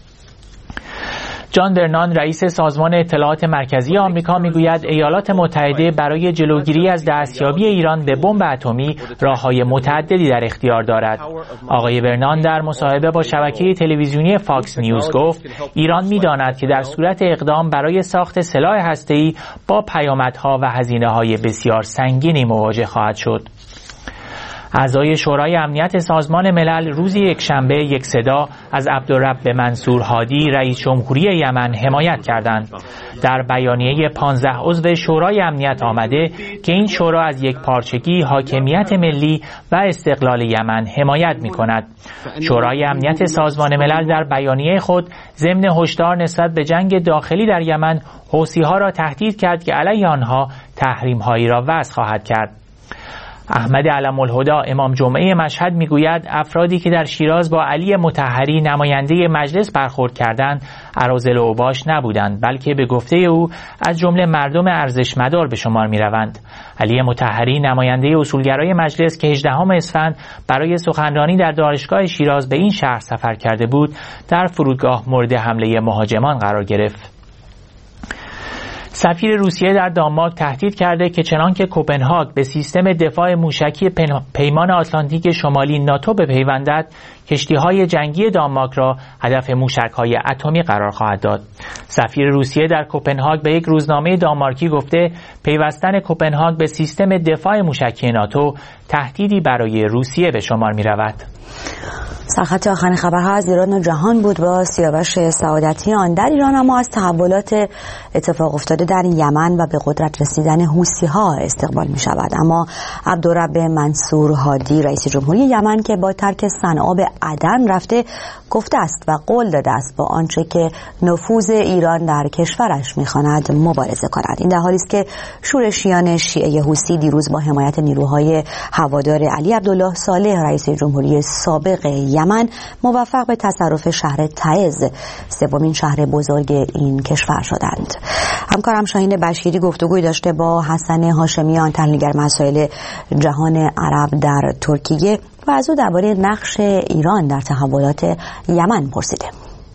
جان برنان رئیس سازمان اطلاعات مرکزی آمریکا میگوید ایالات متحده برای جلوگیری از دستیابی ایران به بمب اتمی راه‌های متعددی در اختیار دارد. آقای برنان در مصاحبه با شبکه تلویزیونی فاکس نیوز گفت ایران می‌داند که در صورت اقدام برای ساخت سلاح هسته‌ای با پیامدها و هزینه‌های بسیار سنگینی مواجه خواهد شد. اعضای شورای امنیت سازمان ملل روز یکشنبه یک صدا از عبدالرب منصور هادی رئیس جمهوری یمن حمایت کردند. در بیانیه پانزده عضو شورای امنیت آمده که این شورا از یک پارچگی حاکمیت ملی و استقلال یمن حمایت می کند. شورای امنیت سازمان ملل در بیانیه خود ضمن هشدار نسبت به جنگ داخلی در یمن حوثی‌ها را تهدید کرد که علیه آنها تحریم‌هایی را وضع خواهد کرد. احمد علم الهدا امام جمعه مشهد میگوید افرادی که در شیراز با علی مطهری نماینده مجلس برخورد کردند اراذل اوباش نبودند، بلکه به گفته او از جمله مردم ارزشمدار به شمار میروند. علی مطهری نماینده اصولگرای مجلس که هجدهم اسفند برای سخنرانی در دانشگاه شیراز به این شهر سفر کرده بود در فرودگاه مورد حمله مهاجمان قرار گرفت. سفیر روسیه در دانمارک تهدید کرده که چنان که کوپنهاگ به سیستم دفاع موشکی پیمان آتلانتیک شمالی ناتو بپیوندد، کشتی‌های جنگی دانمارک را هدف موشک‌های اتمی قرار خواهد داد. سفیر روسیه در کوپنهاگ به یک روزنامه دانمارکی گفته پیوستن کوپنهاگ به سیستم دفاع موشکی ناتو تهدیدی برای روسیه به شمار می‌رود. سرخط آخرین خبرها از ایران و جهان بود با سیاوش سعادتیان. در ایران اما از تحولات اتفاق افتاده در یمن و به قدرت رسیدن حوثی‌ها استقبال می شود. اما عبدالرب منصور هادی رئیس جمهوری یمن که با ترک صنعا به عدن رفته گفته است و قول داده است با آنچه که نفوذ ایران در کشورش می‌خواند مبارزه کند. این در حالی است که شورشیان شیعه حوثی دیروز با حمایت نیروهای هوادار علی عبدالله صالح رئیس جمهوری سابق یمن موفق به تصرف شهر تعز، سومین شهر بزرگ این کشور شدند. همکارم شاهین بشیری گفتگوی داشته با حسن هاشمیان تحلیلگر مسائل جهان عرب در ترکیه و از او درباره نقش ایران در تحولات یمن پرسیده.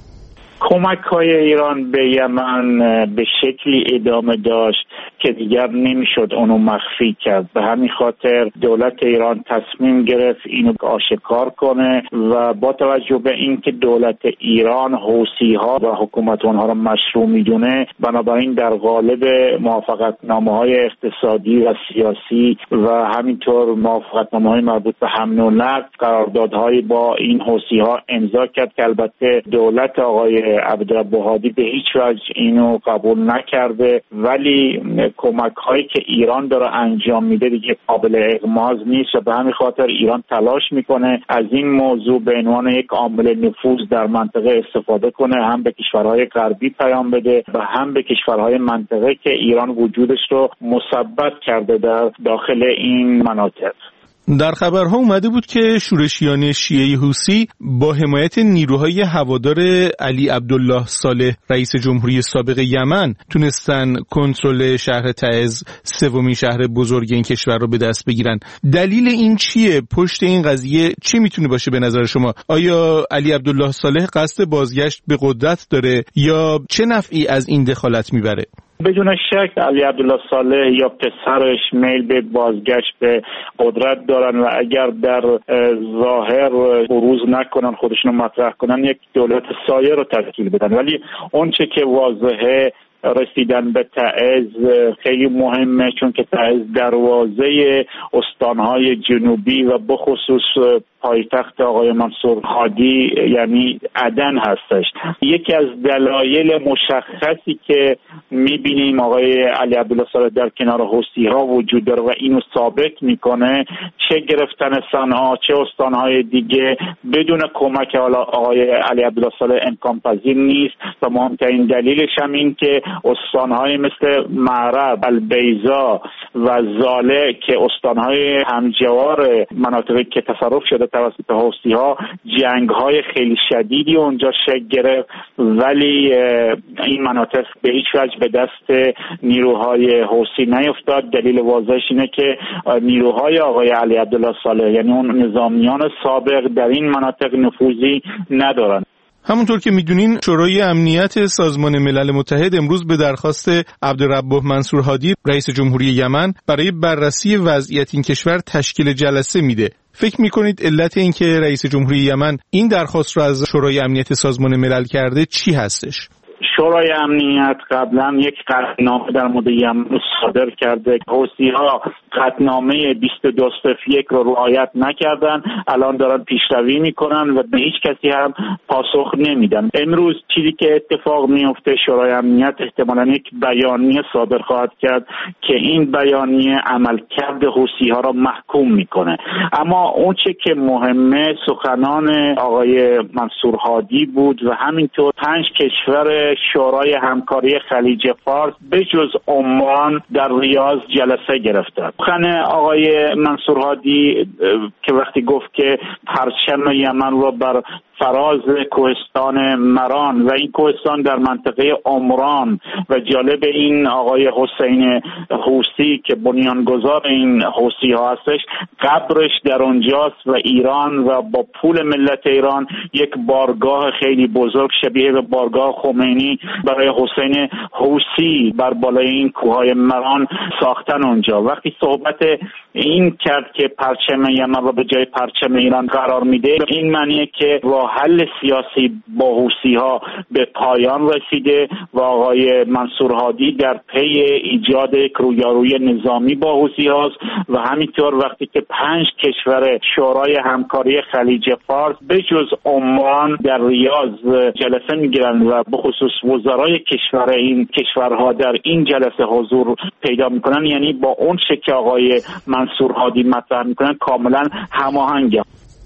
کمک‌های ایران به یمن به شکلی ادامه داشت که دیگر نمیشد اونو مخفی کرد. به همین خاطر دولت ایران تصمیم گرفت اینو آشکار کنه و با توجه به اینکه دولت ایران حوثی‌ها و حکومت اونها رو مشروع میدونه، بنابراین در قالب موافقتنامه‌های اقتصادی و سیاسی و همینطور موافقتنامه‌های مربوط به حمل و نقل قراردادهایی با این حوثی‌ها امضا کرد که البته دولت آقای عبدالرب هادی به هیچ وجه اینو قبول نکرده، ولی کمک هایی که ایران داره انجام میده دیگه قابل اغماض نیست و به همین خاطر ایران تلاش میکنه از این موضوع به عنوان یک عامل نفوذ در منطقه استفاده کنه، هم به کشورهای غربی پیام بده و هم به کشورهای منطقه که ایران وجودش رو مثبت کرده در داخل این مناطق. در خبرها اومده بود که شورشیان شیعه حوثی با حمایت نیروهای هوادار علی عبدالله صالح رئیس جمهوری سابق یمن تونستن کنترل شهر تعز، سومین شهر بزرگ این کشور رو به دست بگیرن. دلیل این چیه؟ پشت این قضیه چی میتونه باشه به نظر شما؟ آیا علی عبدالله صالح قصد بازگشت به قدرت داره یا چه نفعی از این دخالت میبره؟ بدون شک علی عبدالله صالح یا پسرش میل به بازگشت به قدرت دارن و اگر در ظاهر بروز نکنن، خودشون مطرح کنن، یک دولت سایه رو تشکیل بدن. ولی اون چه که واضحه رسیدن به تعز خیلی مهمه، چون که تعز دروازه استانهای جنوبی و بخصوص پایتخت آقای منصور هادی یعنی عدن هستش. یکی از دلایل مشخصی که میبینیم آقای علی عبدالله صالح در کنار حوثی‌ها وجود داره و اینو ثابت میکنه، چه گرفتن صنعا چه استانهای دیگه بدون کمک آقای علی عبدالله صالح امکان پذیر نیست و مهمترین دلیلش هم این که استانهای مثل معرب، البیضا و زاله که استانهای همجوار مناطقی که تصرف شده توسط حوثی‌ها، جنگ‌های خیلی شدیدی اونجا شکل گرفت، ولی این مناطق به هیچ وجه به دست نیروهای حوثی نیفتاد. دلیل واضحش اینه که نیروهای آقای علی عبدالله صالح یعنی اون نظامیان سابق در این مناطق نفوذی ندارن. همونطور که میدونین شورای امنیت سازمان ملل متحد امروز به درخواست عبدالرب منصور هادی رئیس جمهوری یمن برای بررسی وضعیت این کشور تشکیل جلسه میده. فکر میکنید علت این که رئیس جمهوری یمن این درخواست رو از شورای امنیت سازمان ملل کرده چی هستش؟ شورای امنیت قبلا یک قطعنامه در مورد یمن صادر کرده. حوثی‌ها قطعنامه بیست و دو صفر یک رو رعایت نکردن، الان دارن پیشروی میکنن و به هیچ کسی هم پاسخ نمیدن. امروز چیزی که اتفاق میفته، شورای امنیت احتمالاً یک بیانیه صادر خواهد کرد که این بیانیه عملکرد حوثی‌ها را محکوم میکنه. اما اون چه که مهمه سخنان آقای منصور هادی بود و همینطور پنج کشور شورای همکاری خلیج فارس به جز عمان در ریاض جلسه گرفتند. سخن آقای منصور هادی که وقتی گفت که پرچم یمن را بر فراز کوهستان مران و این کوهستان در منطقه عمران و جالب این آقای حسین حوثی که بنیانگذار این حوثی ها هستش قبرش در اونجاست و ایران و با پول ملت ایران یک بارگاه خیلی بزرگ شبیه به بارگاه خمینی برای حسین حوثی بر بالای این کوههای مران ساختن اونجا. وقتی صحبت این کرد که پرچم یمن را به جای پرچم ایران قرار میده، این معنیه که راه حل سیاسی با حوثی ها به پایان رسیده و آقای منصور هادی در پی ایجاد رویارویی نظامی با حوثی هاست و همینطور وقتی که پنج کشور شورای همکاری خلیج فارس به جز عمان در ریاض جلسه میگیرن و به خصوص وزرای کشور این کشورها در این جلسه حضور پیدا میکنن، یعنی با اون چه که آقای منصور هادی مطرح میکنن کاملا هماهنگه.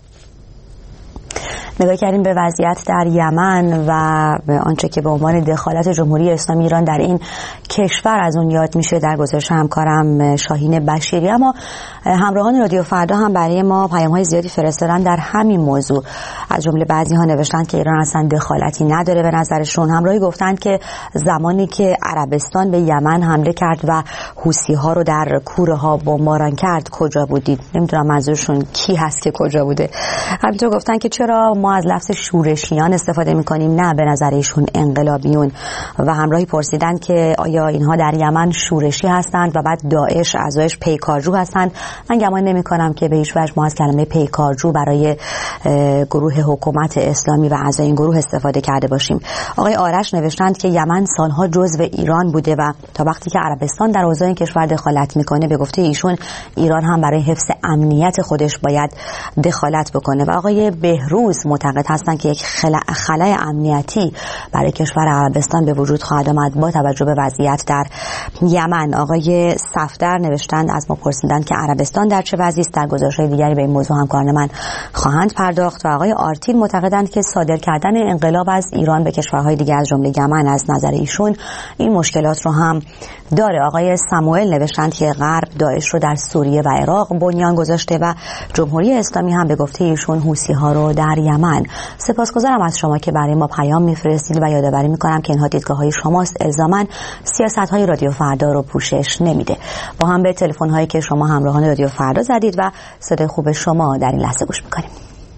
نگاه کردیم به وضعیت در یمن و به آنچه که به عنوان دخالت جمهوری اسلامی ایران در این کشور از اون یاد میشه در گزارش همکارم شاهین بشیری. اما همراهان رادیو فردا هم برای ما پیام‌های زیادی فرستادن در همین موضوع. از جمله بعضی ها نوشتند که ایران اصلا دخالتی نداره به نظرشون. همراهی گفتند که زمانی که عربستان به یمن حمله کرد و حوثی ها رو در کوره ها بمباران کرد کجا بودید؟ نمیدونم منظورشون کی هست که کجا بوده. همینطور گفتن که چرا ما از لفظ شورشیان استفاده میکنیم، نه به نظر ایشون انقلابیون. و همراهی پرسیدن که آیا اینها در یمن شورشی هستند و بعد داعش اعضایش پیکارجو هستند. من گمان نمیکنم که به هیچ وجه ما از کلمه پیکارجو برای گروه حکومت اسلامی و اعضای این گروه استفاده کرده باشیم. آقای آرش نوشتند که یمن سالها جزو ایران بوده و تا وقتی که عربستان در اوضاع این کشور دخالت میکنه به گفته ایشون ایران هم برای حفظ امنیت خودش باید دخالت بکنه. و آقای بهروز معتقد هستند که یک خلأ امنیتی برای کشور عربستان به وجود خواهد آمد با توجه به وضعیت در یمن. آقای صفدر نوشتند از ما پرسیدن که عربستان در چه وضعی است. در گزارش‌های دیگری به این موضوع همکاران من خواهند پرداخت. و آقای آرتین معتقدند که صادر کردن انقلاب از ایران به کشورهای دیگر از جمله یمن از نظر ایشون این مشکلات رو هم داره. آقای ساموئل نوشتند که غرب داعش رو در سوریه و عراق بنیان گذاشته و جمهوری اسلامی هم به گفته ایشون حوثی‌ها رو در یمن. سپاسگزارم از شما که برای ما پیام میفرستید و یادآوری میکنم که اینها دیدگاه‌های شماست، الزاماً سیاست‌های رادیو فردا رو پوشش نمیده. با هم به تلفن‌هایی که شما همراهان رادیو فردا زدید و صدای خوب شما در این لحظه گوش میکنیم.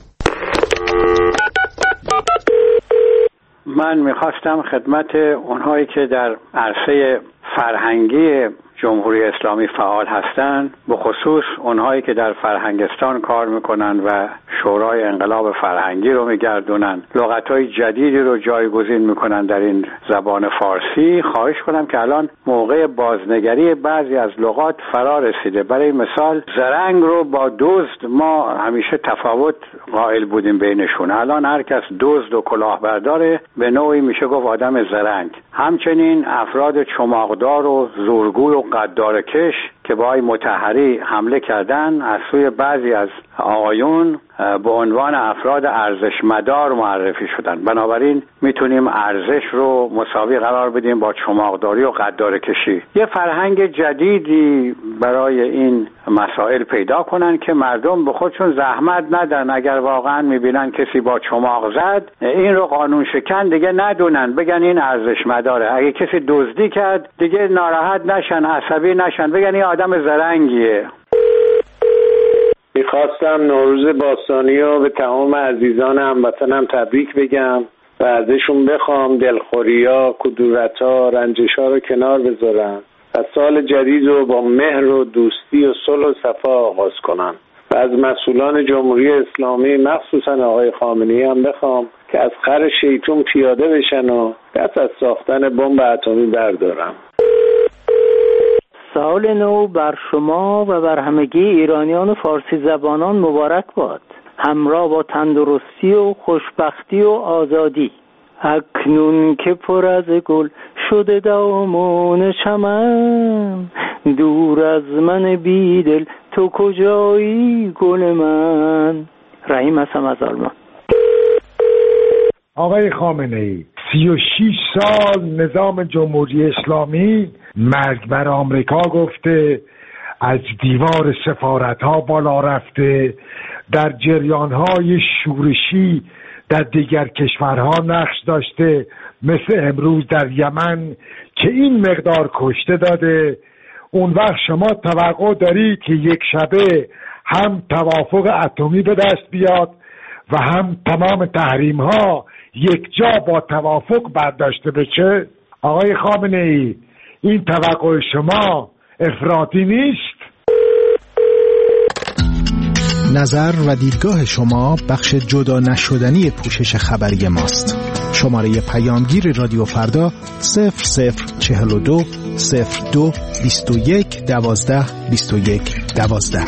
من میخواستم خدمت اونهایی که در عرصه فرهنگی جمهوری اسلامی فعال هستند، به خصوص اونهایی که در فرهنگستان کار میکنن و شورای انقلاب فرهنگی رو میگردونن، لغت‌های جدیدی رو جایگزین میکنن در این زبان فارسی، خواهش کنم که الان موقع بازنگری بعضی از لغات فرا رسیده. برای مثال زرنگ رو با دزد ما همیشه تفاوت قائل بودیم بینشون، الان هر کس دزد و کلاهبرداره به نوعی میشه گفت آدم زرنگ. همچنین افراد چماقدار و زورگوی و قدارکش که با آقای مطهری حمله کردن از سوی بعضی از آقایون به عنوان افراد ارزشمدار معرفی شدن. بنابراین میتونیم ارزش رو مساوی قرار بدیم با چماقداری و قدارکشی. یه فرهنگ جدیدی برای این مسائل پیدا کنن که مردم به خودشون زحمت ندن. اگر واقعا میبینن کسی با چماق زد این رو قانون شکن دیگه ندونن، بگن این ارزشمداره. اگه کسی دزدی کرد دیگه ناراحت نشن، عصبی نشن، بگن این آدم زرنگیه. میخواستم نوروز باستانی رو به تمام عزیزان هموطنم تبریک بگم و ازشون بخوام دلخوریا، کدورتا، رنجشا رو کنار بذارن و سال جدید رو با مهر و دوستی و صلح و صفا آغاز کنن. و از مسئولان جمهوری اسلامی مخصوصا آقای خامنه‌ای هم بخوام که از خر شیطون پیاده بشن و دست از ساختن بمب اتمی بردارن. سال نو بر شما و بر همگی ایرانیان و فارسی زبانان مبارک باد، همراه با تندرستی و خوشبختی و آزادی. اکنون که پر از گل شده دامان چمن، دور از من بیدل تو کجایی گل من. رحیم هستم از آلمان. آقای خامنه‌ای، سی و شیش سال نظام جمهوری اسلامی مرگ بر آمریکا گفته، از دیوار سفارت‌ها بالا رفته، در جریان‌های شورشی در دیگر کشورها نقش داشته، مثل امروز در یمن که این مقدار کشته داده، اون وقت شما توقع داری که یک شبه هم توافق اتمی به دست بیاد و هم تمام تحریم ها یک جا با توافق برداشته بشه؟ آقای خامنه ای، این توقع شما افراطی نیست؟ نظر و دیدگاه شما بخش جدا نشدنی پوشش خبری ماست. شماره پیامگیر رادیو فردا صفر صفر چهل و دو صفر دو بیست و یک دوازده بیست و یک دوازده.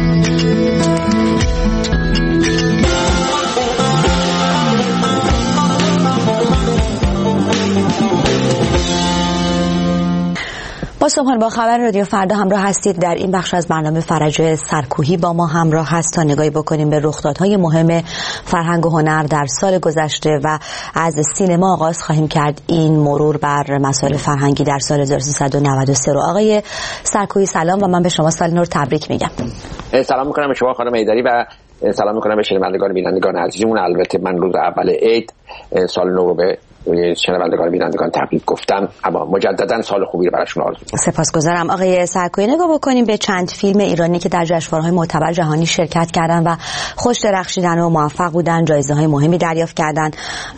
با صبحان با خبر رادیو فردا همراه هستید. در این بخش از برنامه فرج سرکوهی با ما همراه هست تا نگاهی بکنیم به رخدادهای مهم فرهنگ و هنر در سال گذشته و از سینما آغاز خواهیم کرد این مرور بر مسائل فرهنگی در سال هزار و سیصد و نود و سه رو. آقای سرکوهی سلام و من به شما سال نو تبریک میگم. سلام میکنم به شما خانم ایدری و سلام میکنم به شنوندگان بینندگان عزیزمون. البته من روز اول عید سال نو رو به شنوندگان بینندگان تبریک گفتم، اما مجددا سال خوبی رو براشون آرزو می‌کنم. سپاسگزارم. آقای سرکوهی، نگاه بکنیم به چند فیلم ایرانی که در جشنواره‌های معتبر جهانی شرکت کردن و خوش درخشیدن و موفق بودن، جایزه‌های مهمی دریافت کردن.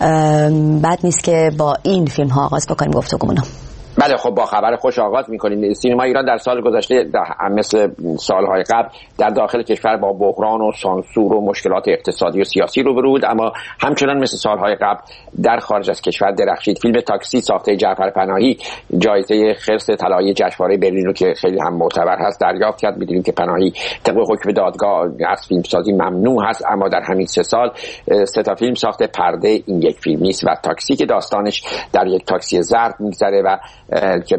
بد نیست که با این فیلم ها آغاز بکنیم گفتگومون. بله، خب با خبر خوش آغاز می‌کنیم. سینما ایران در سال گذشته مثل سالهای قبل در داخل کشور با بحران و سانسور و مشکلات اقتصادی و سیاسی روبرو بود، اما همچنان مثل سالهای قبل در خارج از کشور درخشید. فیلم تاکسی ساخته جعفر پناهی جایزه خرس طلایی جشنواره برلین رو که خیلی هم معتبر هست دریافت کرد. می‌دونیم که پناهی طبق حکم دادگاه از فیلمسازی ممنوع هست، اما در همین سه سال سه تا فیلم ساخته. پرده این یک فیلم نیست و تاکسی که داستانش در یک تاکسی زرد می‌گذره و که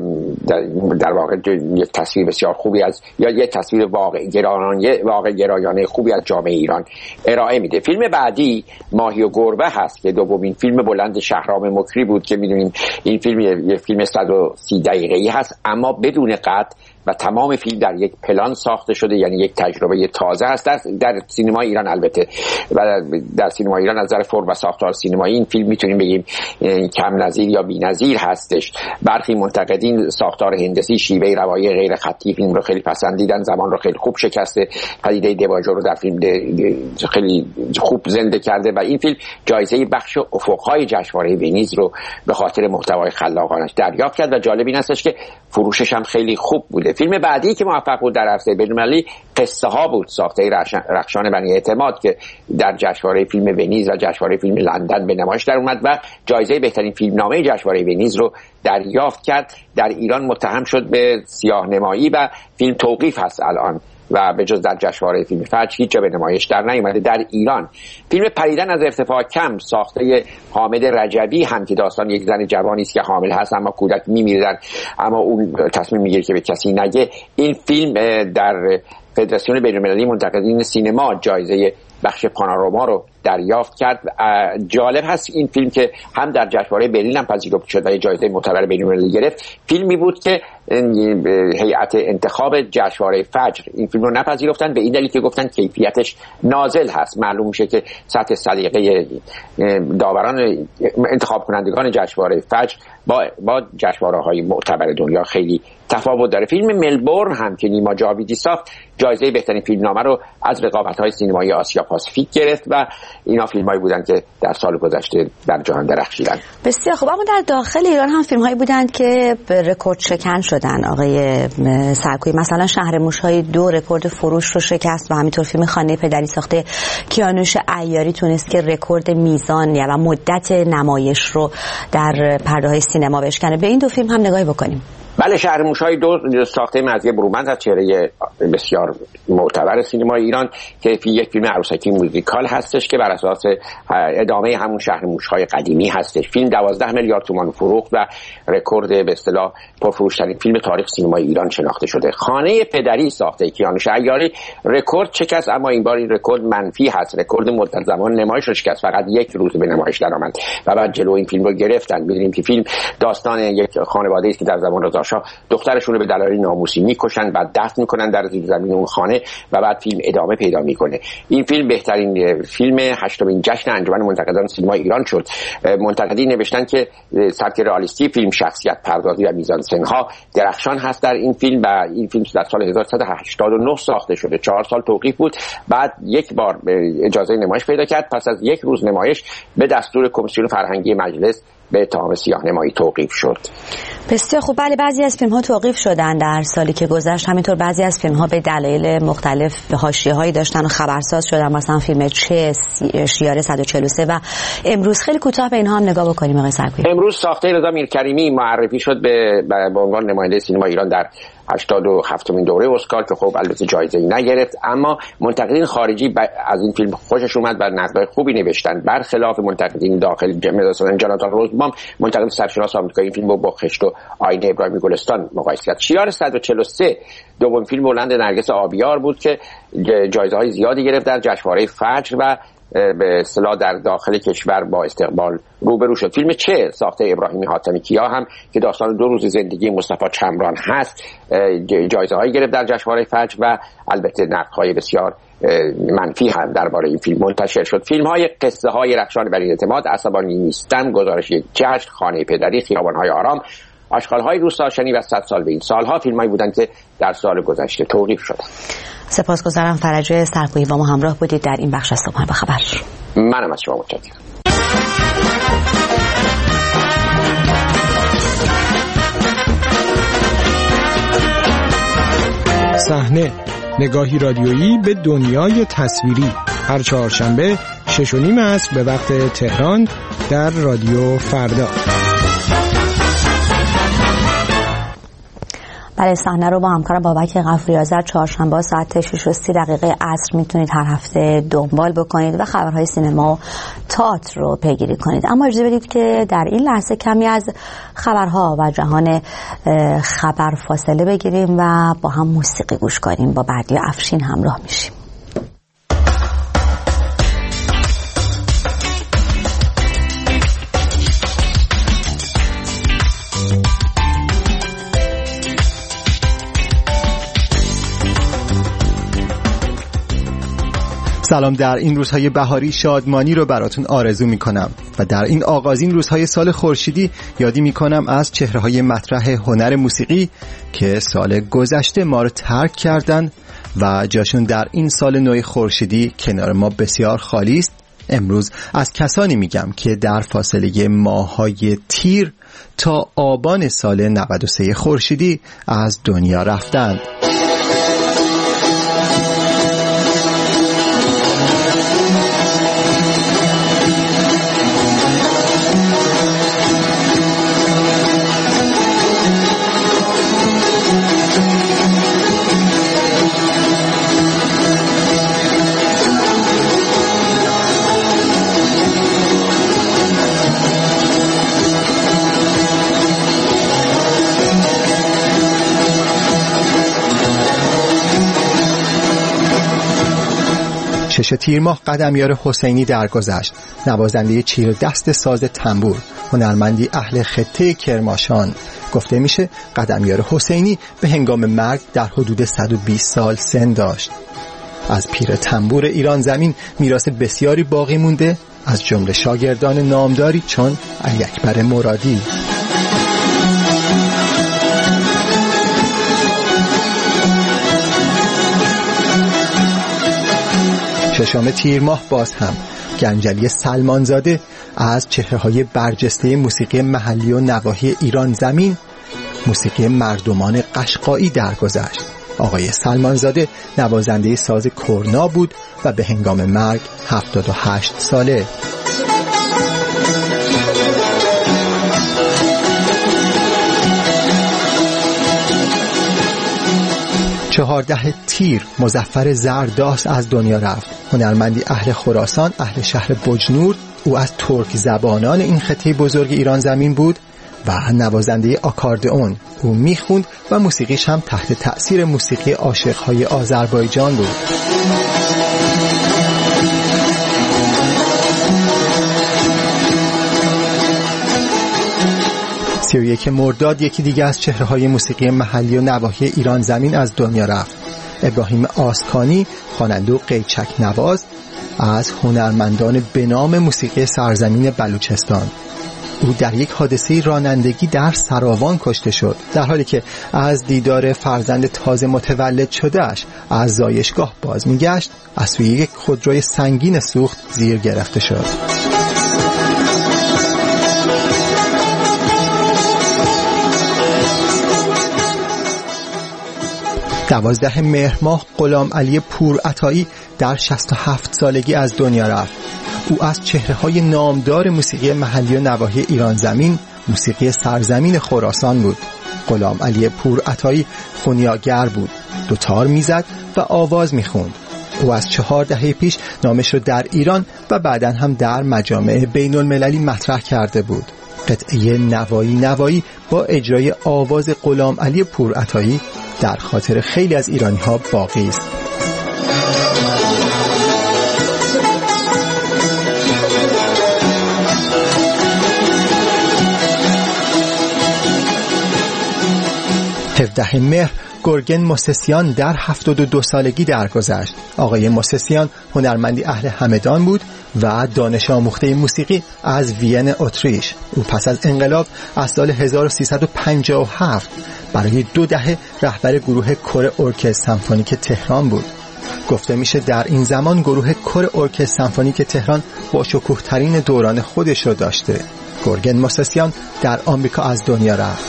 در واقع یک تصویر بسیار خوبی از یا یک تصویر واقع گرایانه واقع گرایانه خوبی از جامعه ایران ارائه میده. فیلم بعدی ماهی و گربه هست که دومین فیلم بلند شهرام مکری بود که میدونیم این فیلم یک فیلم صد و سی دقیقه‌ای هست اما بدون قطع و تمام فیلم در یک پلان ساخته شده، یعنی یک تجربه تازه است در, در سینما ایران. البته و در سینما ایران از نظر فرم و ساختار سینمایی این فیلم میتونیم بگیم کم نظیر یا بی‌نظیر هستش. برخی منتقدین ساختار هندسی، شیوه روایی غیر خطی فیلم رو خیلی پسندیدن، زمان رو خیلی خوب شکسته، پدیده دواژور رو در فیلم خیلی خوب زنده کرده و این فیلم جایزه بخش افق‌های جشنواره ونیز رو به خاطر محتوای خلاقانش دریافت کرد و جالب این هستش که فروشش هم خیلی خوب بوده. فیلم بعدی که موفق بود در عرصه بین‌المللی قصه ها بود، ساخته رخشان بنی اعتماد که در جشنواره فیلم ونیز و جشنواره فیلم لندن به نمایش در اومد و جایزه بهترین فیلمنامه جشنواره ونیز رو دریافت کرد. در ایران متهم شد به سیاه‌نمایی و فیلم توقیف هست الان و به جز در جشنواره فیلم فجر هیچ جا به نمایش در نیامده. در ایران فیلم پریدن از ارتفاع کم ساخته حامد رجبی هم که داستان یک زن جوانی است که حامل هست اما کودک میمیرن اما اون تصمیم میگیره که به کسی نگه. این فیلم در فدراسیون بین‌المللی منتقدین سینما جایزه بخش پانوراما رو دریافت کرد. جالب هست این فیلم که هم در جشنواره برلین هم پذیرفته شد و جایزه معتبر بین‌المللی گرفت. فیلمی بود که هیئت انتخاب جشنواره فجر این فیلم رو نپذیرفتن به این دلیل که گفتن کیفیتش نازل هست. معلوم میشه که سطح سلیقه داوران انتخاب کنندگان جشنواره فجر با با جشنواره‌های معتبر دنیا خیلی تفاوت داره. فیلم ملبورن هم که نیما جاویدی ساخت جایزه بهترین فیلمنامه رو از رقابت‌های سینمایی آسیا پاسیفیک گرفت و اینا فیلم‌هایی بودن که در سال گذشته در جهان درخشیدن. بسیار خوب. اما در داخل ایران هم فیلم‌هایی بودند که به رکورد شکن شدن. آقای سرکوهی، مثلا شهر موش‌های دو رکورد فروش رو شکست و همینطور فیلم خانه پدری ساخته کیانوش عیاری تونست که رکورد میزان و مدت نمایش رو در پرده‌های سینما بشکنه. به این دو فیلم هم نگاهی بکنیم. بله، شهر موش‌های دو ساخته مزیه برومند از چهره بسیار معتبر سینما ایران که یک فیلم عروسکی موزیکال هستش که بر اساس ادامه همون شهر موش‌های قدیمی هستش. فیلم دوازده میلیارد تومان فروخت و رکورد به اصطلاح پرفروش‌ترین فیلم تاریخ سینما ایران شناخته شده. خانه پدری ساخته کیانوش عیاری رکورد شکست اما این بار این رکورد منفی هست. رکورد مدت زمان نمایش رو شکست، فقط یک روز به نمایش درآمد و بعد جلو این فیلم رو گرفتن. می‌بینیم که فیلم داستان یک خانواده‌ای است که در زمان رضا پادشاه دخترشون رو به دلایل ناموسی میکشن، بعد دفن میکنن در زیر زمین اون خانه و بعد فیلم ادامه پیدا میکنه. این فیلم بهترین فیلم هشتمین جشن انجمن منتقدان سینما ایران شد. منتقدین نوشتن که سبک رئالیستی فیلم، شخصیت پردازی و میزانسن‌ها درخشان هست در این فیلم و این فیلم در سال هزار و سیصد و هشتاد و نه ساخته شده. چهار سال توقیف بود، بعد یک بار اجازه نمایش پیدا کرد. پس از یک روز نمایش به دستور کمیسیون فرهنگی مجلس به اتهام سیاه‌نمایی توقیف شد. بسیار خوب. بله، بعضی از فیلم‌ها توقیف شدن در سالی که گذشت، همینطور بعضی از فیلم‌ها به دلایل مختلف حاشیه‌هایی داشتن و خبرساز شدن، مثلا فیلم چه، شیار صد و چهل و سه و امروز. خیلی کوتاه به اینها هم نگاه بکنیم آقای سرکویی. امروز ساخته رضا میرکریمی معرفی شد به به عنوان نماینده سینما ایران در هشتاد و هفتمین دوره اسکار که خب البته جایزه‌ای نگرفت، اما منتقدین خارجی از این فیلم خوشش اومد و نقدهای خوبی نوشتن، برخلاف منتقدین داخل. مثلا جاناتان روزبام منتقد سرشناس آمریکایی این فیلم رو با خشت و آینه ابراهیم گلستان مقایسه کرد. شیار صد و چهل و سه دومین فیلم بلند نرگس آبیار بود که جایزه‌های زیادی گرفت در جشنواره فجر و به اصطلاح در داخل کشور با استقبال روبرو شد. فیلم چه ساخته ابراهیم حاتمی کیا هم که داستان دو روز زندگی مصطفی چمران هست جایزه‌هایی گرفت در جشنواره فجر و البته نقدهای بسیار منفی هم درباره این فیلم منتشر شد. فیلم‌های قصه های رخشان بر اعتماد، عصبانی نیستم، گزارش یک جشن، خانه پدری، خیابان‌های آرام، آشغال‌های روستاشنی و صد سال به این سالها فیلم‌هایی بودند که در سال گذشته توقیف شدند. سپاسگزارم فرج سرکویی با ما همراه بودید در این بخش از صبحانه با خبر. منم از شما متشکرم. صحنه، نگاهی رادیویی به دنیای تصویری، هر چهارشنبه شش و نیم عصر به وقت تهران در رادیو فردا. بله، صحنه رو با همکارم بابک غفوری آذر چهارشنبه ساعت شش و سی دقیقه عصر میتونید هر هفته دنبال بکنید و خبرهای سینما و تئاتر رو پیگیری کنید. اما اجازه بدید که در این لحظه کمی از خبرها و جهان خبر فاصله بگیریم و با هم موسیقی گوش کنیم. با بردیا افشین همراه میشیم. سلام، در این روزهای بهاری شادمانی رو براتون آرزو میکنم و در این آغازین روزهای سال خورشیدی یادی میکنم از چهره‌های مطرح هنر موسیقی که سال گذشته ما رو ترک کردن و جاشون در این سال نو خورشیدی کنار ما بسیار خالی است. امروز از کسانی میگم که در فاصله ماه‌های تیر تا آبان سال نود و سه خورشیدی از دنیا رفتند. شش تیر ماه قدمیار حسینی درگذشت، نوازنده چیر دست ساز تنبور، هنرمندی اهل خطه کرماشان. گفته میشه قدمیار حسینی به هنگام مرگ در حدود صد و بیست سال سن داشت. از پیر تنبور ایران زمین میراث بسیاری باقی مونده، از جمله شاگردان نامداری چون علی اکبر مرادی. ششم تیر ماه باز هم گنجلی سلمانزاده از چهره‌های برجسته موسیقی محلی و نواحی ایران زمین، موسیقی مردمان قشقایی درگذشت. آقای سلمانزاده نوازنده ساز کرنا بود و به هنگام مرگ هفتاد و هشت ساله. چهارده تیر مظفر زرداس از دنیا رفت. هنرمندی اهل خراسان، اهل شهر بجنور. او از ترک زبانان این خطه بزرگ ایران زمین بود و نوازنده آکاردئون. او میخوند و موسیقیش هم تحت تأثیر موسیقی عاشقهای آذربایجان بود. سی و یک مرداد یکی دیگه از چهره‌های موسیقی محلی و نواحی ایران زمین از دنیا رفت. ابراهیم آستکانی، خواننده و قیچک نواز، از هنرمندان به نام موسیقی سرزمین بلوچستان. او در یک حادثه رانندگی در سراوان کشته شد، در حالی که از دیدار فرزند تازه متولد شدهش از زایشگاه باز میگشت، از سوی یک خودروی سنگین سوخت زیر گرفته شد. دوازده مهر ماه غلام علی پورعطایی در شصت و هفت سالگی از دنیا رفت. او از چهره‌های نامدار موسیقی محلی و نواحی ایران زمین، موسیقی سرزمین خراسان بود. غلام علی پورعطایی خونیاگر بود، دوتار میزد و آواز میخوند. او از چهار دهه پیش نامش را در ایران و بعداً هم در مجامع بین المللی مطرح کرده بود. قطعه نوایی نوایی با اجرای آواز غلام علی پورعطایی در خاطر خیلی از ایرانی ها باقی است. هفدهم مهر گرگن موسسیان در هفتاد و دو سالگی درگذشت. آقای موسسیان هنرمندی اهل همدان بود و دانش آموخته موسیقی از وین اتریش. او پس از انقلاب از سال هزار و سیصد و پنجاه و هفت برای دو دهه رهبر گروه کور ارکستر سمفونیک تهران بود. گفته میشه در این زمان گروه کور ارکستر سمفونیک تهران با شکوه ترین دوران خودش رو داشته. گرگن موسسیان در آمریکا از دنیا رفت.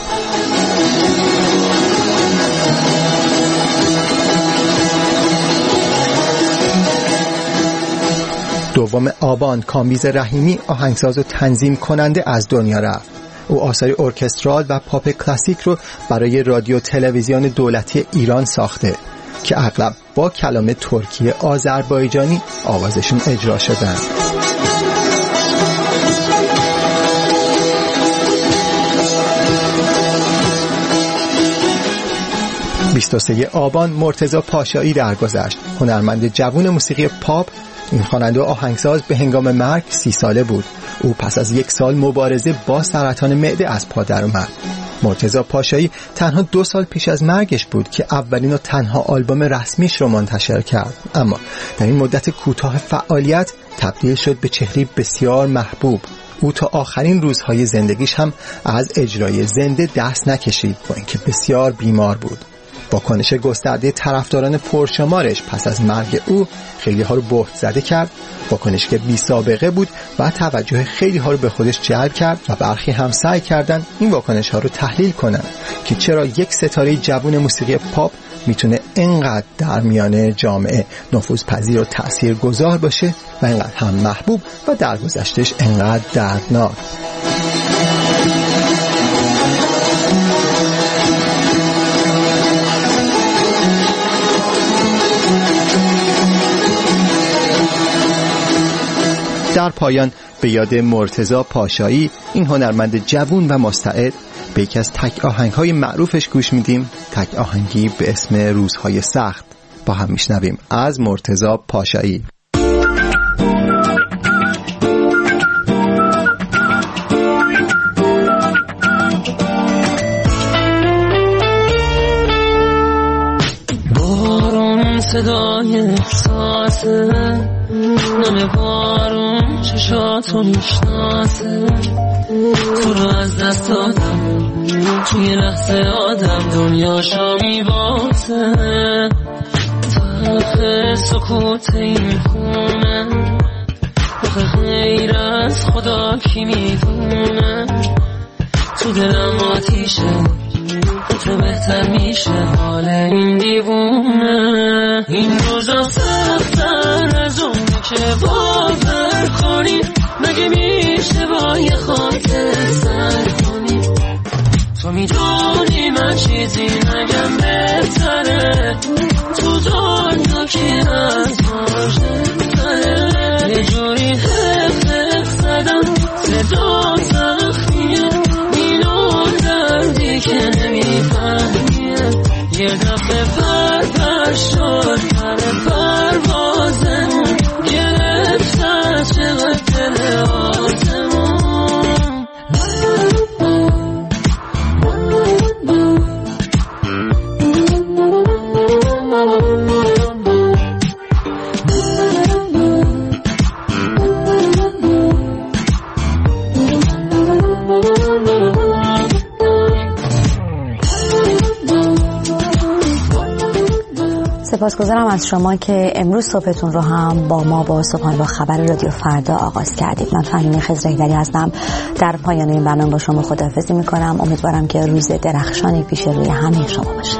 دوم آبان کامبیز رحیمی آهنگساز و تنظیم کننده از دنیا رفت. او آثار ارکسترال و پاپ کلاسیک رو برای رادیو تلویزیون دولتی ایران ساخته که اغلب با کلام ترکی آذربایجانی آوازشون اجرا شدن. بیست و سوم آبان مرتضی پاشایی درگذشت. هنرمند جوان موسیقی پاپ، این خواننده و آهنگساز به هنگام مرگ سی ساله بود. او پس از یک سال مبارزه با سرطان معده از پا در اومد. مرتضی پاشایی تنها دو سال پیش از مرگش بود که اولین و تنها آلبوم رسمیش رو منتشر کرد، اما در این مدت کوتاه فعالیت تبدیل شد به چهره بسیار محبوب. او تا آخرین روزهای زندگیش هم از اجرای زنده دست نکشید، با اینکه بسیار بیمار بود. واکنش گسترده طرفداران پرشمارش پس از مرگ او خیلی ها رو بهت زده کرد. واکنش که بی سابقه بود و توجه خیلی ها رو به خودش جلب کرد و برخی هم سعی کردن این واکنش ها رو تحلیل کنن که چرا یک ستاره جوان موسیقی پاپ میتونه اینقدر در میان جامعه نفوذپذیر و تاثیرگذار باشه و اینقدر هم محبوب و درگذشتش اینقدر دردناک. در پایان به یاد مرتضی پاشایی، این هنرمند جوان و مستعد، به یکی از تک آهنگ‌های معروفش گوش میدیم، تک آهنگی به اسم روزهای سخت. با هم میشنویم از مرتضی پاشایی. بارون صدای احساسه، نم بارون چشاتو میشناسه، تو رو از دست دادم، توی لحظه آدم دنیاشو میباسه. فرق سکوت این خونه، بخه غیر از خدا کی میدونه، تو دلم آتیشه، تو بهتر میشه حال این دیوونه. این روزا سخت‌تر از اون که باور کنی، مگه میشه با یه خاطر سر کنی؟ تو میدونی من چیزی نگم بهتره، تو دنیا که از ماجده یه جوری حق حق زدم، صدا زخمیه، اینو دردی که نمیفهمیه. یه دفعه پر پر شد پر پروازمون، گرفت از چقدر دل آزمون. سپاسگزارم از شما که امروز صبحتون رو هم با ما با صبحانه با خبر رادیو فردا آغاز کردید. من فهیمه خضر هیدری هستم. در پایان این برنامه با شما خداحافظی میکنم. امیدوارم که روز درخشانی پیش روی همه شما باشه.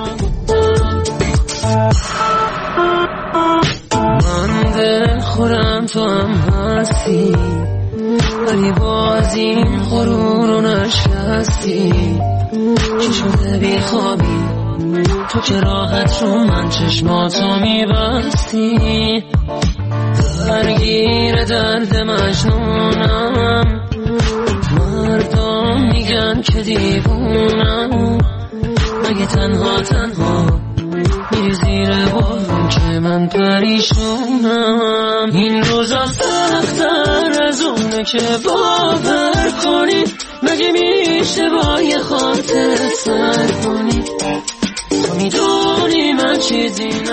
من دل خورم تو هم هستی، ولی باز این غرور رو نشکستی. چی شده بی خوابی تو که راحت رو من چشماتو میبستی. درگیر درد مجنونم، مردم میگن که دیوونم. مگه تنها تنها میری زیر بارون که من پریشونم. این روزا سخت‌تر از اونه که باور کنی. مگه میشه با یه خاطر سر کنی؟ تو میدونی من چیزی